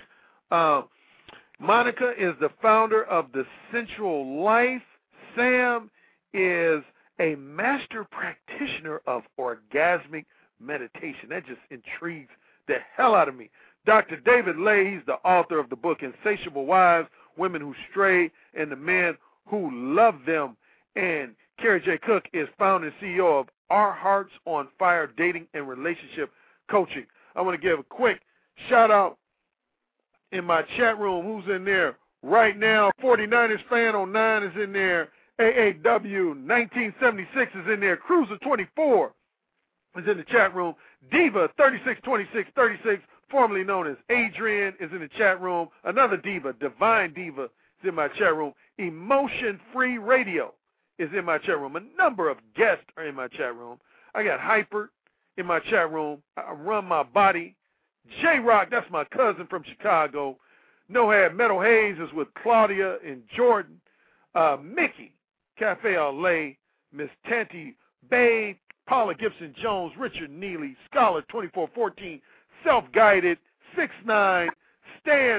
Monica is the founder of The Sensual Life. Sam is a master practitioner of orgasmic meditation. That just intrigues the hell out of me. Dr. David Lay, he's the author of the book Insatiable Wives, Women Who Stray, and the Men Who Love Them. And Carrie J. Cook is founder and CEO of Our Hearts on Fire Dating and Relationship Coaching. I want to give a quick shout out in my chat room. Who's in there right now? 49ers fan on 9 is in there. AAW 1976 is in there. Cruiser 24 is in the chat room. Diva 362636, formerly known as Adrian, is in the chat room. Another diva, Divine Diva, is in my chat room. Emotion Free Radio is in my chat room. A number of guests are in my chat room. I got Hyper in my chat room. I Run My Body. J-Rock, that's my cousin from Chicago. No-Head Metal Hayes is with Claudia and Jordan. Mickey, Cafe LA, Miss Tanty Bay, Paula Gibson Jones, Richard Neely, Scholar 2414, Self-Guided 69, Stan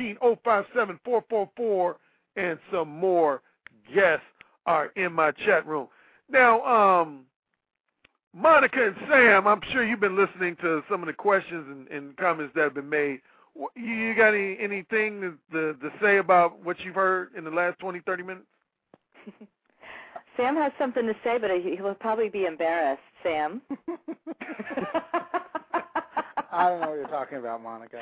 1405744, and some more guests are in my chat room. Now, Monica and Sam, I'm sure you've been listening to some of the questions and comments that have been made. You got anything to say about what you've heard in the last 20, 30 minutes?
Sam has something to say, but he'll probably be embarrassed. Sam?
I don't know what you're talking about, Monica.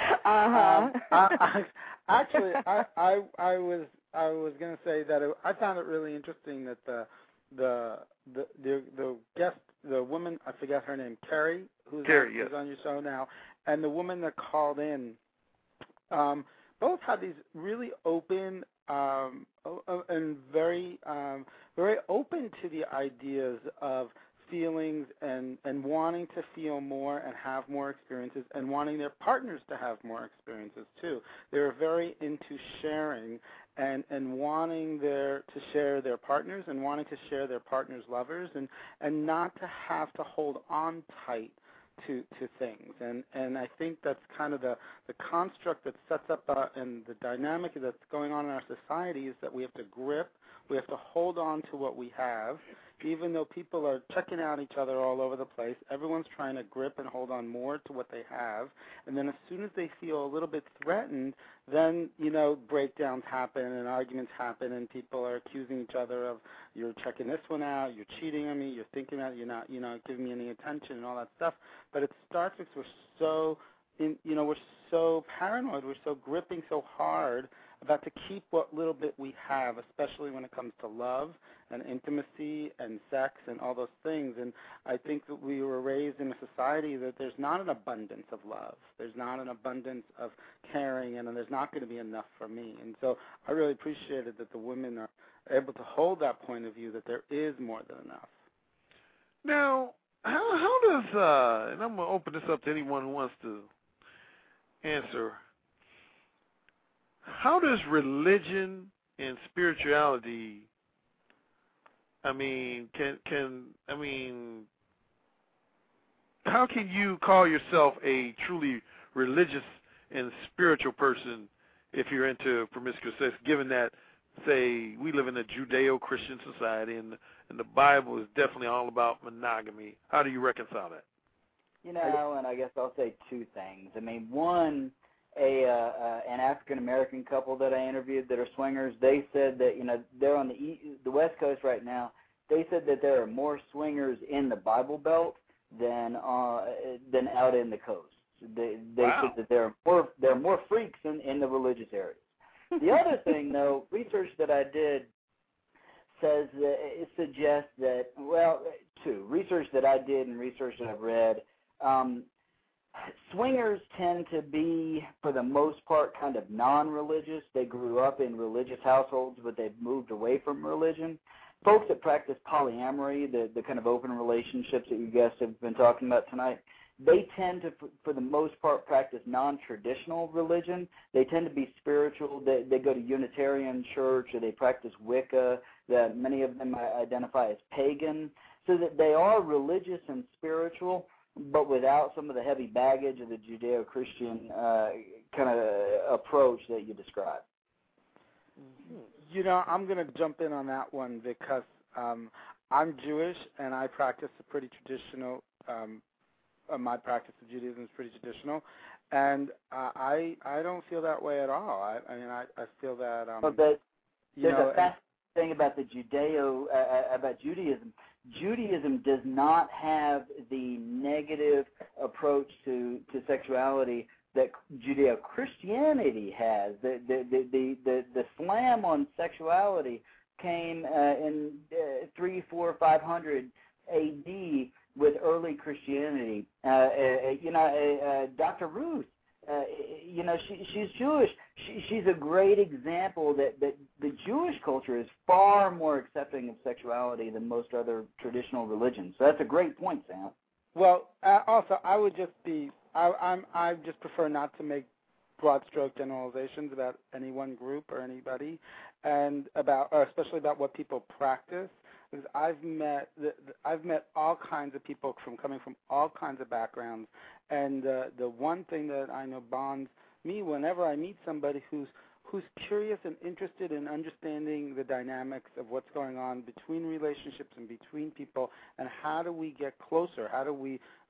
Actually, I was going to say that I found it really interesting that the guest, the woman, I forget her name, Carrie, who's on your show now, and the woman that called in, both had these really open and very open to the ideas of feelings and wanting to feel more and have more experiences and wanting their partners to have more experiences too. They were very into sharing and wanting to share their partners and wanting to share their partners' lovers and not to have to hold on tight to things. And I think that's kind of the construct that sets up and the dynamic that's going on in our society is that we have to grip, we have to hold on to what we have. Even though people are checking out each other all over the place, everyone's trying to grip and hold on more to what they have. And then as soon as they feel a little bit threatened, then, breakdowns happen and arguments happen and people are accusing each other of, you're checking this one out, you're cheating on me, you're thinking that you're not giving me any attention and all that stuff. But it starts because we're so paranoid, we're so gripping so hard about to keep what little bit we have, especially when it comes to love and intimacy and sex and all those things. And I think that we were raised in a society that there's not an abundance of love. There's not an abundance of caring, and there's not going to be enough for me. And so I really appreciated that the women are able to hold that point of view that there is more than enough.
Now, how does, and I'm going to open this up to anyone who wants to answer, how does religion and spirituality, how can you call yourself a truly religious and spiritual person if you're into promiscuous sex, given that, say, we live in a Judeo-Christian society and the Bible is definitely all about monogamy? How do you reconcile that?
Alan, I guess I'll say two things. One, an African-American couple that I interviewed that are swingers, they said that, they're on the West Coast right now. They said that there are more swingers in the Bible Belt than out in the coast. They said that there are more freaks in the religious areas. The other thing, though, research that I did suggests that, two, research that I did and research that I've read, swingers tend to be, for the most part, kind of non-religious. They grew up in religious households, but they've moved away from religion. Folks that practice polyamory, the kind of open relationships that you guys have been talking about tonight, they tend to, for the most part, practice non-traditional religion. They tend to be spiritual. They go to Unitarian church, or they practice Wicca. That many of them identify as pagan, so that they are religious and spiritual, but without some of the heavy baggage of the Judeo-Christian kind of approach that you described.
I'm going to jump in on that one because I'm Jewish and I practice a pretty traditional, my practice of Judaism is pretty traditional, and I don't feel that way at all. I feel that,
there's a fascinating thing about about Judaism. Judaism does not have the negative approach to sexuality that Judeo-Christianity has. The slam on sexuality came in 300, 400, 500 A.D. with early Christianity. Dr. Ruth, she's Jewish. She's a great example that the Jewish culture is far more accepting of sexuality than most other traditional religions. So that's a great point, Sam.
Well, also, I would just be, I just prefer not to make broad stroke generalizations about any one group or anybody, and especially about what people practice. Because I've met all kinds of people coming from all kinds of backgrounds, and the one thing that I know bonds me whenever I meet somebody who's curious and interested in understanding the dynamics of what's going on between relationships and between people, and how do we get closer? How do we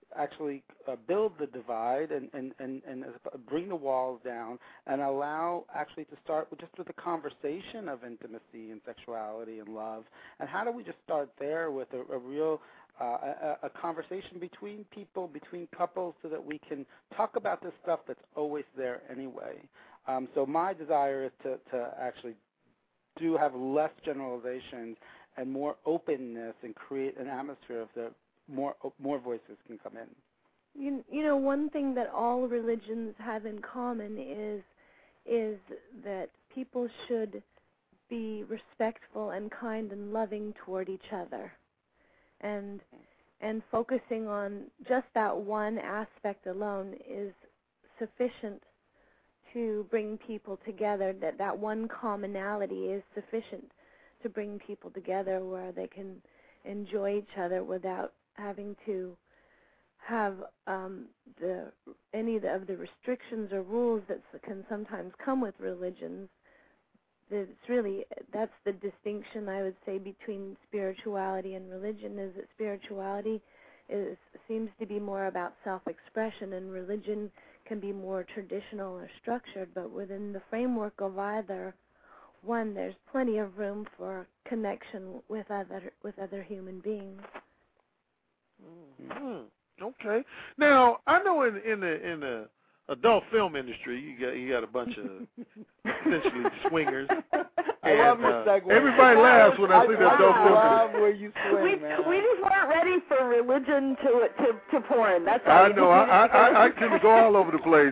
actually build the divide and bring the walls down and allow actually to start with a conversation of intimacy and sexuality and love? And how do we just start there with a real a conversation between people, between couples, so that we can talk about this stuff that's always there anyway? So my desire is to actually have less generalizations and more openness and create an atmosphere of the more voices can come in.
You know, one thing that all religions have in common is that people should be respectful and kind and loving toward each other. And focusing on just that one aspect alone is sufficient to bring people together. That one commonality is sufficient to bring people together where they can enjoy each other without having to have any of the restrictions or rules that can sometimes come with religions. That's the distinction, I would say, between spirituality and religion, is that spirituality seems to be more about self-expression, and religion can be more traditional or structured, but within the framework of either one, there's plenty of room for connection with other human beings.
Mm-hmm. Okay. Now, I know in the adult film industry, you got a bunch of essentially swingers.
I love your segue.
Everybody laughs when I see the adult film.
I love where you swing, man.
We just weren't ready for religion to porn. That's all.
I know. I tend to go all over the place.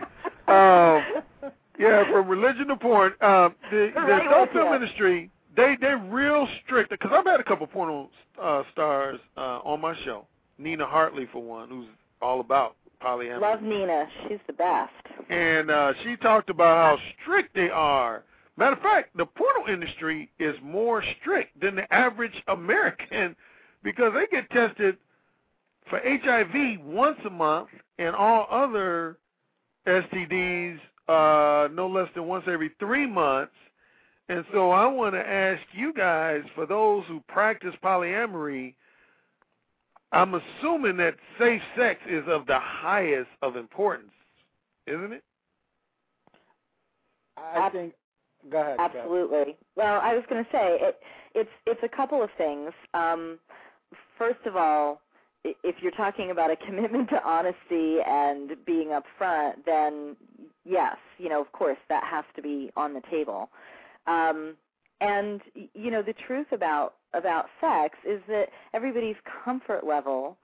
Yeah, from religion to porn. The adult film industry, they're real strict. Because I've had a couple porno stars on my show. Nina Hartley, for one, who's all about polyamory.
Love Nina. She's the best.
And she talked about how strict they are. Matter of fact, the porno industry is more strict than the average American because they get tested for HIV once a month and all other STDs no less than once every 3 months. And so I want to ask you guys, for those who practice polyamory, I'm assuming that safe sex is of the highest of importance, isn't it?
I think. Go ahead.
Absolutely.
Go ahead.
Well, I was going to say it's a couple of things. First of all, if you're talking about a commitment to honesty and being upfront, then yes, of course that has to be on the table. And the truth about sex is that everybody's comfort level,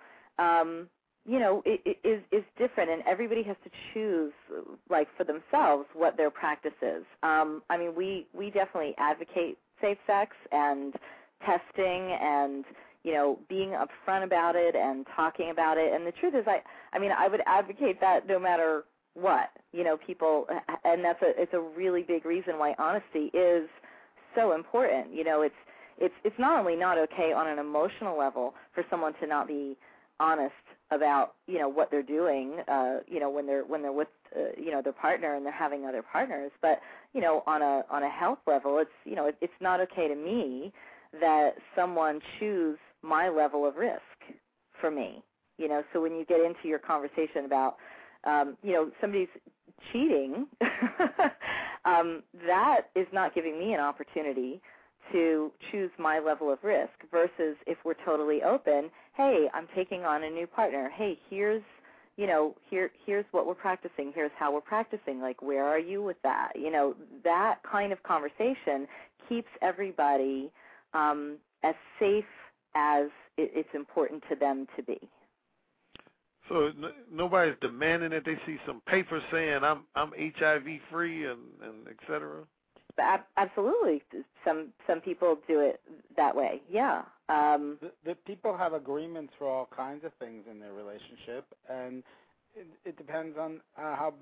is different, and everybody has to choose, like, for themselves what their practice is. I mean, we definitely advocate safe sex and testing and, being upfront about it and talking about it. And the truth is, I would advocate that no matter what, people, and it's a really big reason why honesty is so important. It's not only not okay on an emotional level for someone to not be honest about what they're doing when they're with their partner and they're having other partners, but on a health level, it's not okay to me that someone choose my level of risk for me. So when you get into your conversation about somebody's cheating, that is not giving me an opportunity to choose my level of risk versus if we're totally open, hey, I'm taking on a new partner. Hey, here's what we're practicing. Here's how we're practicing. Like, where are you with that? That kind of conversation keeps everybody as safe as it's important to them to be.
So nobody's demanding that they see some paper saying I'm HIV free and et cetera?
Absolutely. Some people do it that way. Yeah.
The people have agreements for all kinds of things in their relationship, and it depends on how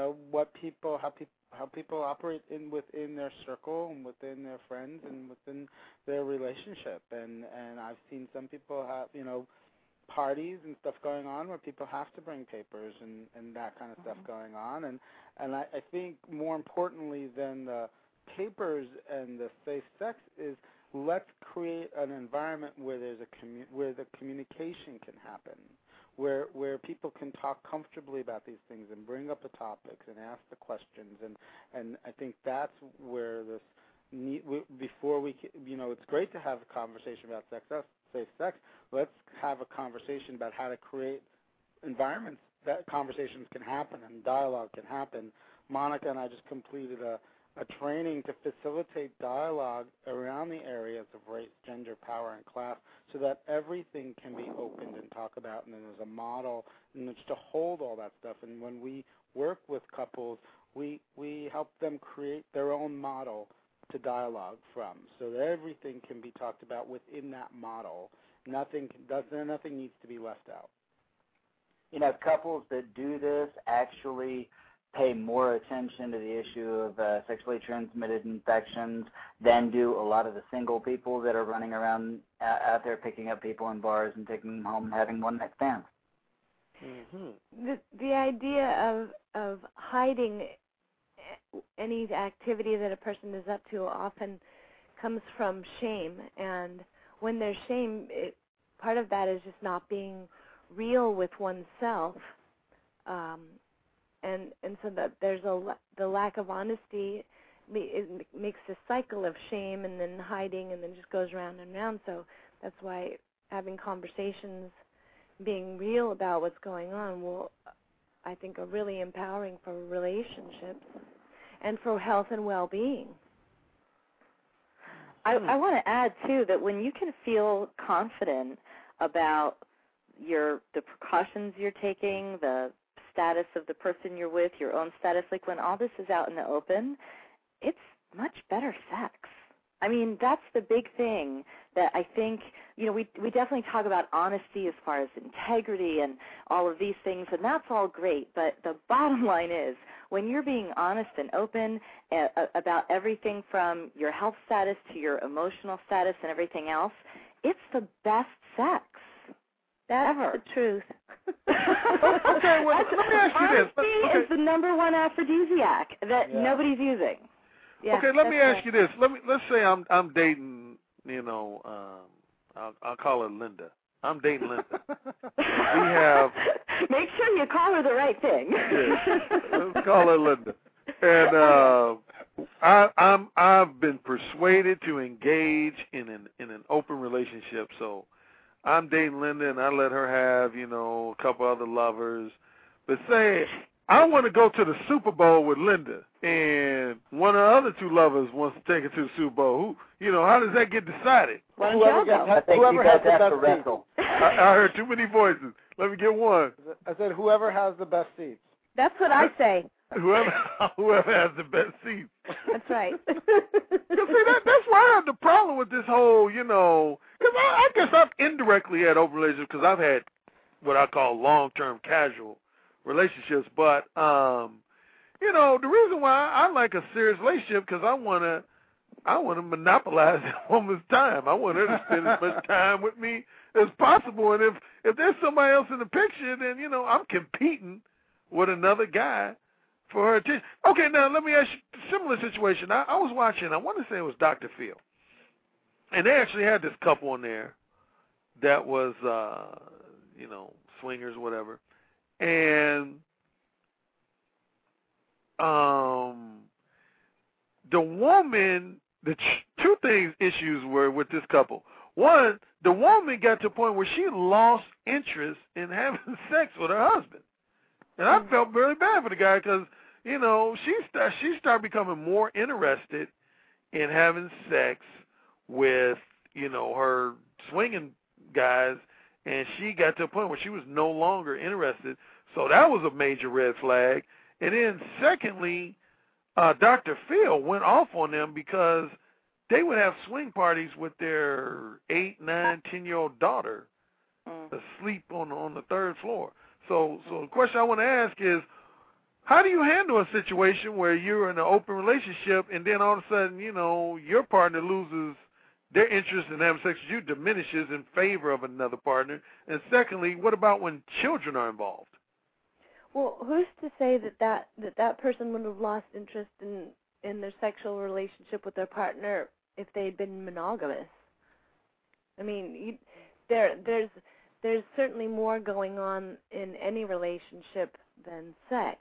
people operate within their circle and within their friends and within their relationship. And I've seen some people have parties and stuff going on where people have to bring papers and that kind of stuff going on. And I think more importantly than the papers and the safe sex is let's create an environment where where the communication can happen, where people can talk comfortably about these things and bring up the topics and ask the questions, and I think that's where this before we, it's great to have a conversation about safe sex. Let's have a conversation about how to create environments that conversations can happen and dialogue can happen. Monica and I just completed a training to facilitate dialogue around the areas of race, gender, power, and class so that everything can be opened and talked about, and then there's a model in which to hold all that stuff. And when we work with couples, we help them create their own model to dialogue from, so that everything can be talked about within that model. Nothing needs to be left out.
Couples that do this actually pay more attention to the issue of sexually transmitted infections than do a lot of the single people that are running around out there picking up people in bars and taking them home and having one-night stands.
Mm-hmm. The idea of hiding any activity that a person is up to often comes from shame, and when there's shame, part of that is just not being real with oneself, and so that there's the lack of honesty. It makes a cycle of shame and then hiding, and then just goes round and round. So that's why having conversations, being real about what's going on, I think, are really empowering for relationships and for health and well-being.
I want to add, too, that when you can feel confident about the precautions you're taking, the status of the person you're with, your own status, like when all this is out in the open, it's much better sex. I mean, that's the big thing that I think, we definitely talk about honesty as far as integrity and all of these things, and that's all great, but the bottom line is when you're being honest and open about everything from your health status to your emotional status and everything else, it's the best sex.
That's
ever.
The truth.
Okay, well, let me ask you this.
Honesty is the number one aphrodisiac that nobody's using.
Yeah,
okay, let me ask you this. Let's say I'm dating, I'll call her Linda. I'm dating Linda. We have.
Make sure you call her the right thing.
Yeah, let's call her Linda. And I've been persuaded to engage in an open relationship. So I'm dating Linda, and I let her have a couple other lovers. But say I want to go to the Super Bowl with Linda, and one of the other two lovers wants to take her to the Super Bowl. How does that get decided?
Whoever has the best wrestle.
I heard too many voices. Let me get one.
I said whoever has the best seats.
That's what I say.
Whoever has the best seats.
That's right.
See, that's why I have the problem with this whole, because I guess I've indirectly had open relationships because I've had what I call long-term casual relationships. But, the reason why I like a serious relationship because I want to monopolize that woman's time. I want her to spend as much time with me as possible. And if there's somebody else in the picture, then, I'm competing with another guy for her attention. Okay, now let me ask you a similar situation. I was watching, I want to say it was Dr. Phil. And they actually had this couple on there that was, swingers, whatever. And the woman, the two issues were with this couple. One, the woman got to a point where she lost interest in having sex with her husband. And I felt really bad for the guy because, she started becoming more interested in having sex with, her swinging guys, and she got to a point where she was no longer interested. So that was a major red flag. And then secondly, Dr. Phil went off on them because they would have swing parties with their 8, 9, 10-year-old daughter asleep on the third floor. So the question I want to ask is, how do you handle a situation where you're in an open relationship and then all of a sudden, your partner loses their interest in having sex with you, diminishes in favor of another partner? And secondly, what about when children are involved?
Well, who's to say that person would have lost interest in their sexual relationship with their partner if they'd been monogamous? I mean, there's there's certainly more going on in any relationship than sex,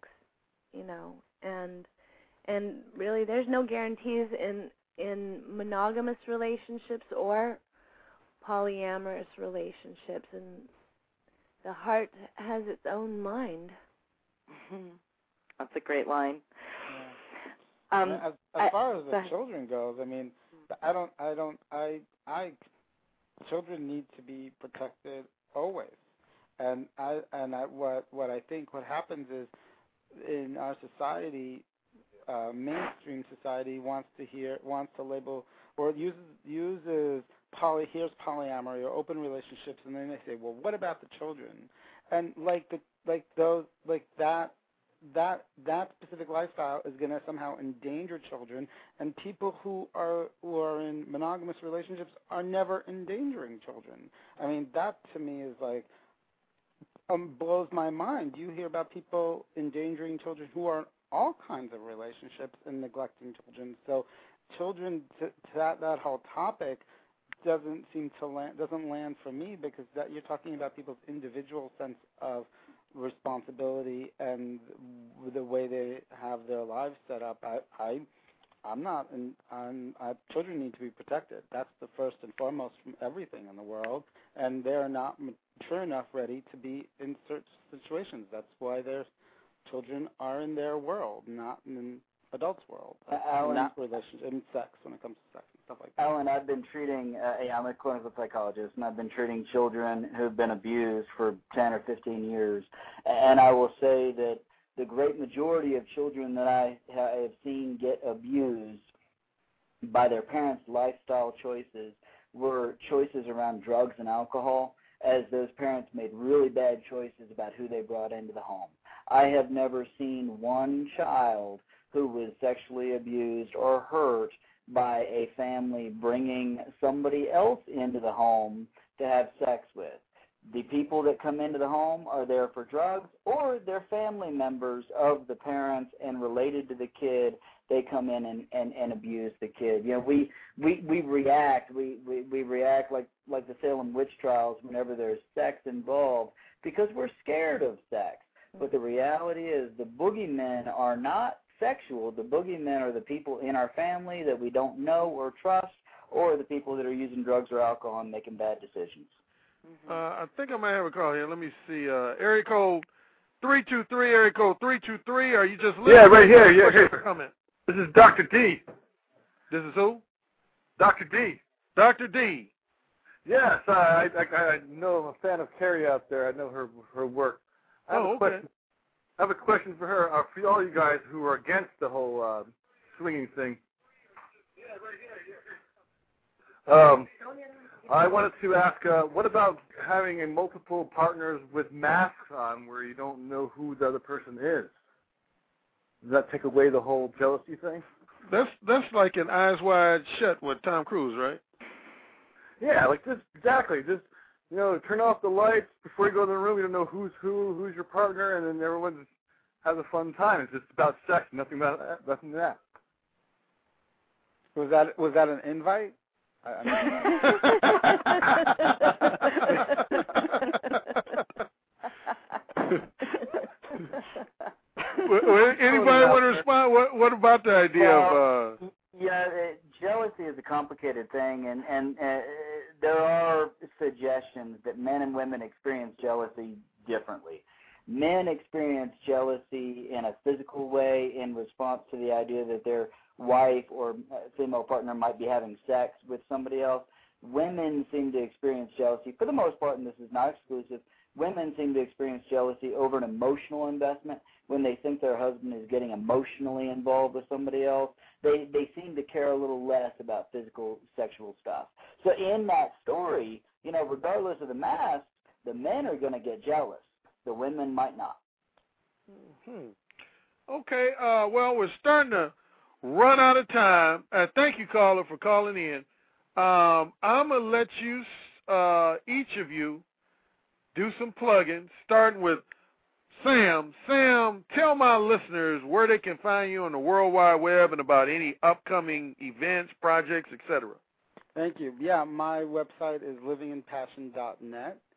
and really there's no guarantees in monogamous relationships or polyamorous relationships, and the heart has its own mind.
That's a great line.
Yeah. As far as the children goes, I mean, children need to be protected always, what I think what happens is in our society, mainstream society wants to label or uses here's polyamory or open relationships, and then they say, well, what about the children? And that specific lifestyle is going to somehow endanger children, and people who are in monogamous relationships are never endangering children. I mean, that to me is blows my mind. You hear about people endangering children who are in all kinds of relationships and neglecting children. So children, that whole topic doesn't land for me, because you're talking about people's individual sense of responsibility and the way they have their lives set up. Children need to be protected. That's the first and foremost from everything in the world, and they're not mature enough, ready to be in certain situations. That's why their children are in their world, not in adults' world, not relationship, in sex, when it comes to sex and stuff like that.
Alan, I've been treating, I'm a clinical psychologist, and I've been treating children who've been abused for 10 or 15 years, and I will say that the great majority of children that I have seen get abused by their parents' lifestyle choices were choices around drugs and alcohol, as those parents made really bad choices about who they brought into the home. I have never seen one child who was sexually abused or hurt by a family bringing somebody else into the home to have sex with. The people that come into the home are there for drugs, or they're family members of the parents and related to the kid. They come in and abuse the kid. We react. We react like the Salem witch trials whenever there's sex involved, because we're scared of sex. But the reality is the boogeymen are not sexual. The boogeymen are the people in our family that we don't know or trust, or the people that are using drugs or alcohol and making bad decisions.
I think I might have a call here. Let me see. Area code 323. Area code 323. Are you just listening?
Yeah, right here. Yeah, here.
Comment.
This is Dr. D.
This is who?
Dr. D.
Dr. D.
Yes, I know. I'm a fan of Carrie out there. I know her work. I have a question for her. For all you guys who are against the whole swinging thing. I wanted to ask, what about having multiple partners with masks on where you don't know who the other person is? Does that take away the whole jealousy thing?
That's like an Eyes Wide Shut with Tom Cruise, right?
Yeah, exactly. Just turn off the lights before you go to the room. You don't know who's who's your partner, and then everyone just has a fun time. It's just about sex, nothing than that.
Was that an invite?
Anybody want to respond? What about the idea of?
Yeah, jealousy is a complicated thing, and there are suggestions that men and women experience jealousy differently. Men experience jealousy in a physical way in response to the idea that their wife or female partner might be having sex with somebody else. Women seem to experience jealousy, for the most part, and this is not exclusive, women seem to experience jealousy over an emotional investment when they think their husband is getting emotionally involved with somebody else. They seem to care a little less about physical, sexual stuff. So in that story, regardless of the mask, the men are going to get jealous. The women might not.
Okay, well, we're starting to run out of time. Thank you, caller, for calling in. I'm going to let you, each of you, do some plugging, starting with Sam. Sam, tell my listeners where they can find you on the World Wide Web and about any upcoming events, projects, etc.
Thank you. Yeah, my website is livinginpassion.net.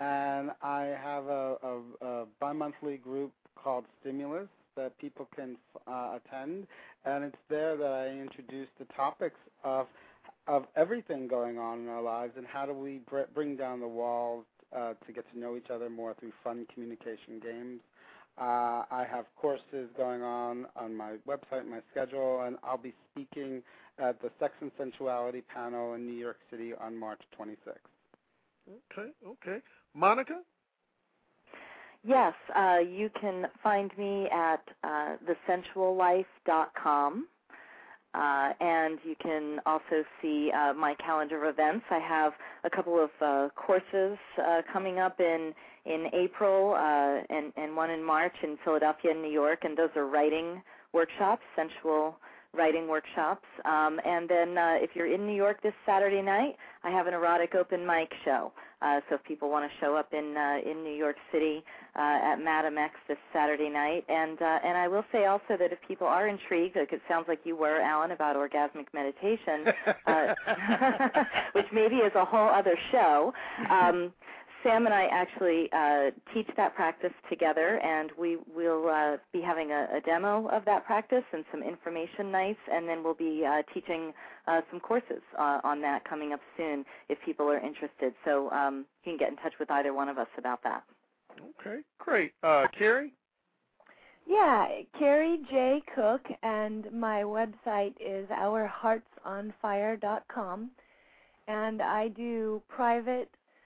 and I have a bi-monthly group called Stimulus that people can attend, and it's there that I introduce the topics of everything going on in our lives and how do we bring down the walls to get to know each other more through fun communication games. I have courses going on my website, my schedule, and I'll be speaking at the Sex and Sensuality panel in New York City on March 26th.
Okay. Monica?
Yes, you can find me at thesensuallife.com, and you can also see my calendar of events. I have a couple of courses coming up in April and one in March in Philadelphia and New York, and those are writing workshops, sensual writing workshops. And then if you're in New York this Saturday night, I have an erotic open mic show. So if people want to show up in New York City at Madam X this Saturday night. And I will say also that if people are intrigued, like it sounds like you were, Alan, about orgasmic meditation, which maybe is a whole other show, Sam and I actually teach that practice together, and we will be having a demo of that practice and some information nights, and then we'll be teaching some courses on that coming up soon if people are interested. So you can get in touch with either one of us about that.
Okay, great. Carrie?
Yeah, Carrie J. Cook, and my website is ourheartsonfire.com, and I do private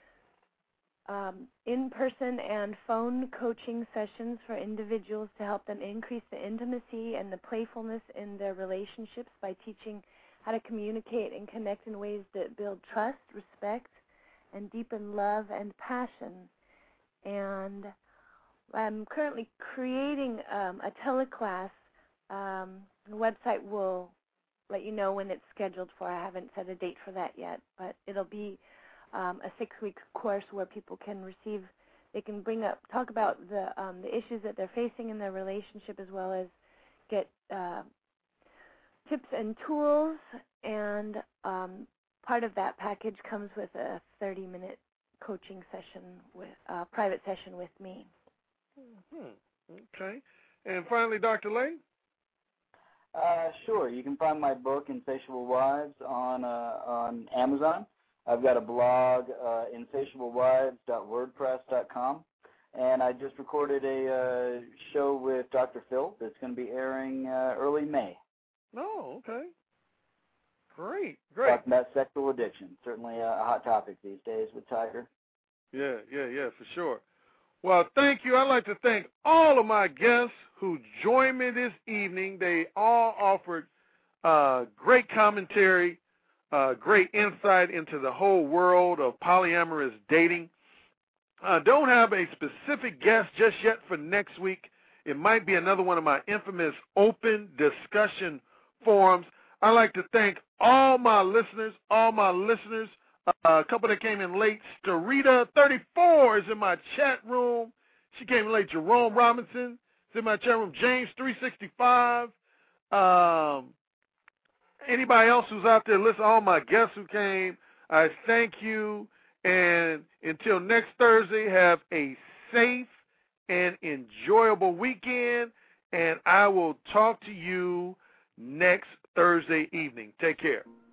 in-person and phone coaching sessions for individuals to help them increase the intimacy and the playfulness in their relationships by teaching how to communicate and connect in ways that build trust, respect, and deepen love and passion. And I'm currently creating a teleclass. The website will let you know when it's scheduled for. I haven't set a date for that yet, but it'll be a 6-week course where people can receive, they can talk about the issues that they're facing in their relationship, as well as get tips and tools. And part of that package comes with a 30-minute coaching session private session with me.
Okay. And finally, Dr. Lay?
Sure. You can find my book, Insatiable Wives, on Amazon. I've got a blog, insatiablewives.wordpress.com, and I just recorded a show with Dr. Phil that's going to be airing early May.
Oh, okay. Great.
Talking about sexual addiction. Certainly a hot topic these days with Tiger.
Yeah, for sure. Well, thank you. I'd like to thank all of my guests who joined me this evening. They all offered great commentary, great insight into the whole world of polyamorous dating. I don't have a specific guest just yet for next week. It might be another one of my infamous open discussion forums. I'd like to thank all my listeners, a couple that came in late. Starita34 is in my chat room. She came in late. Jerome Robinson is in my chat room. James365. Anybody else who's out there, listen, all my guests who came, I thank you. And until next Thursday, have a safe and enjoyable weekend. And I will talk to you next Thursday evening. Take care.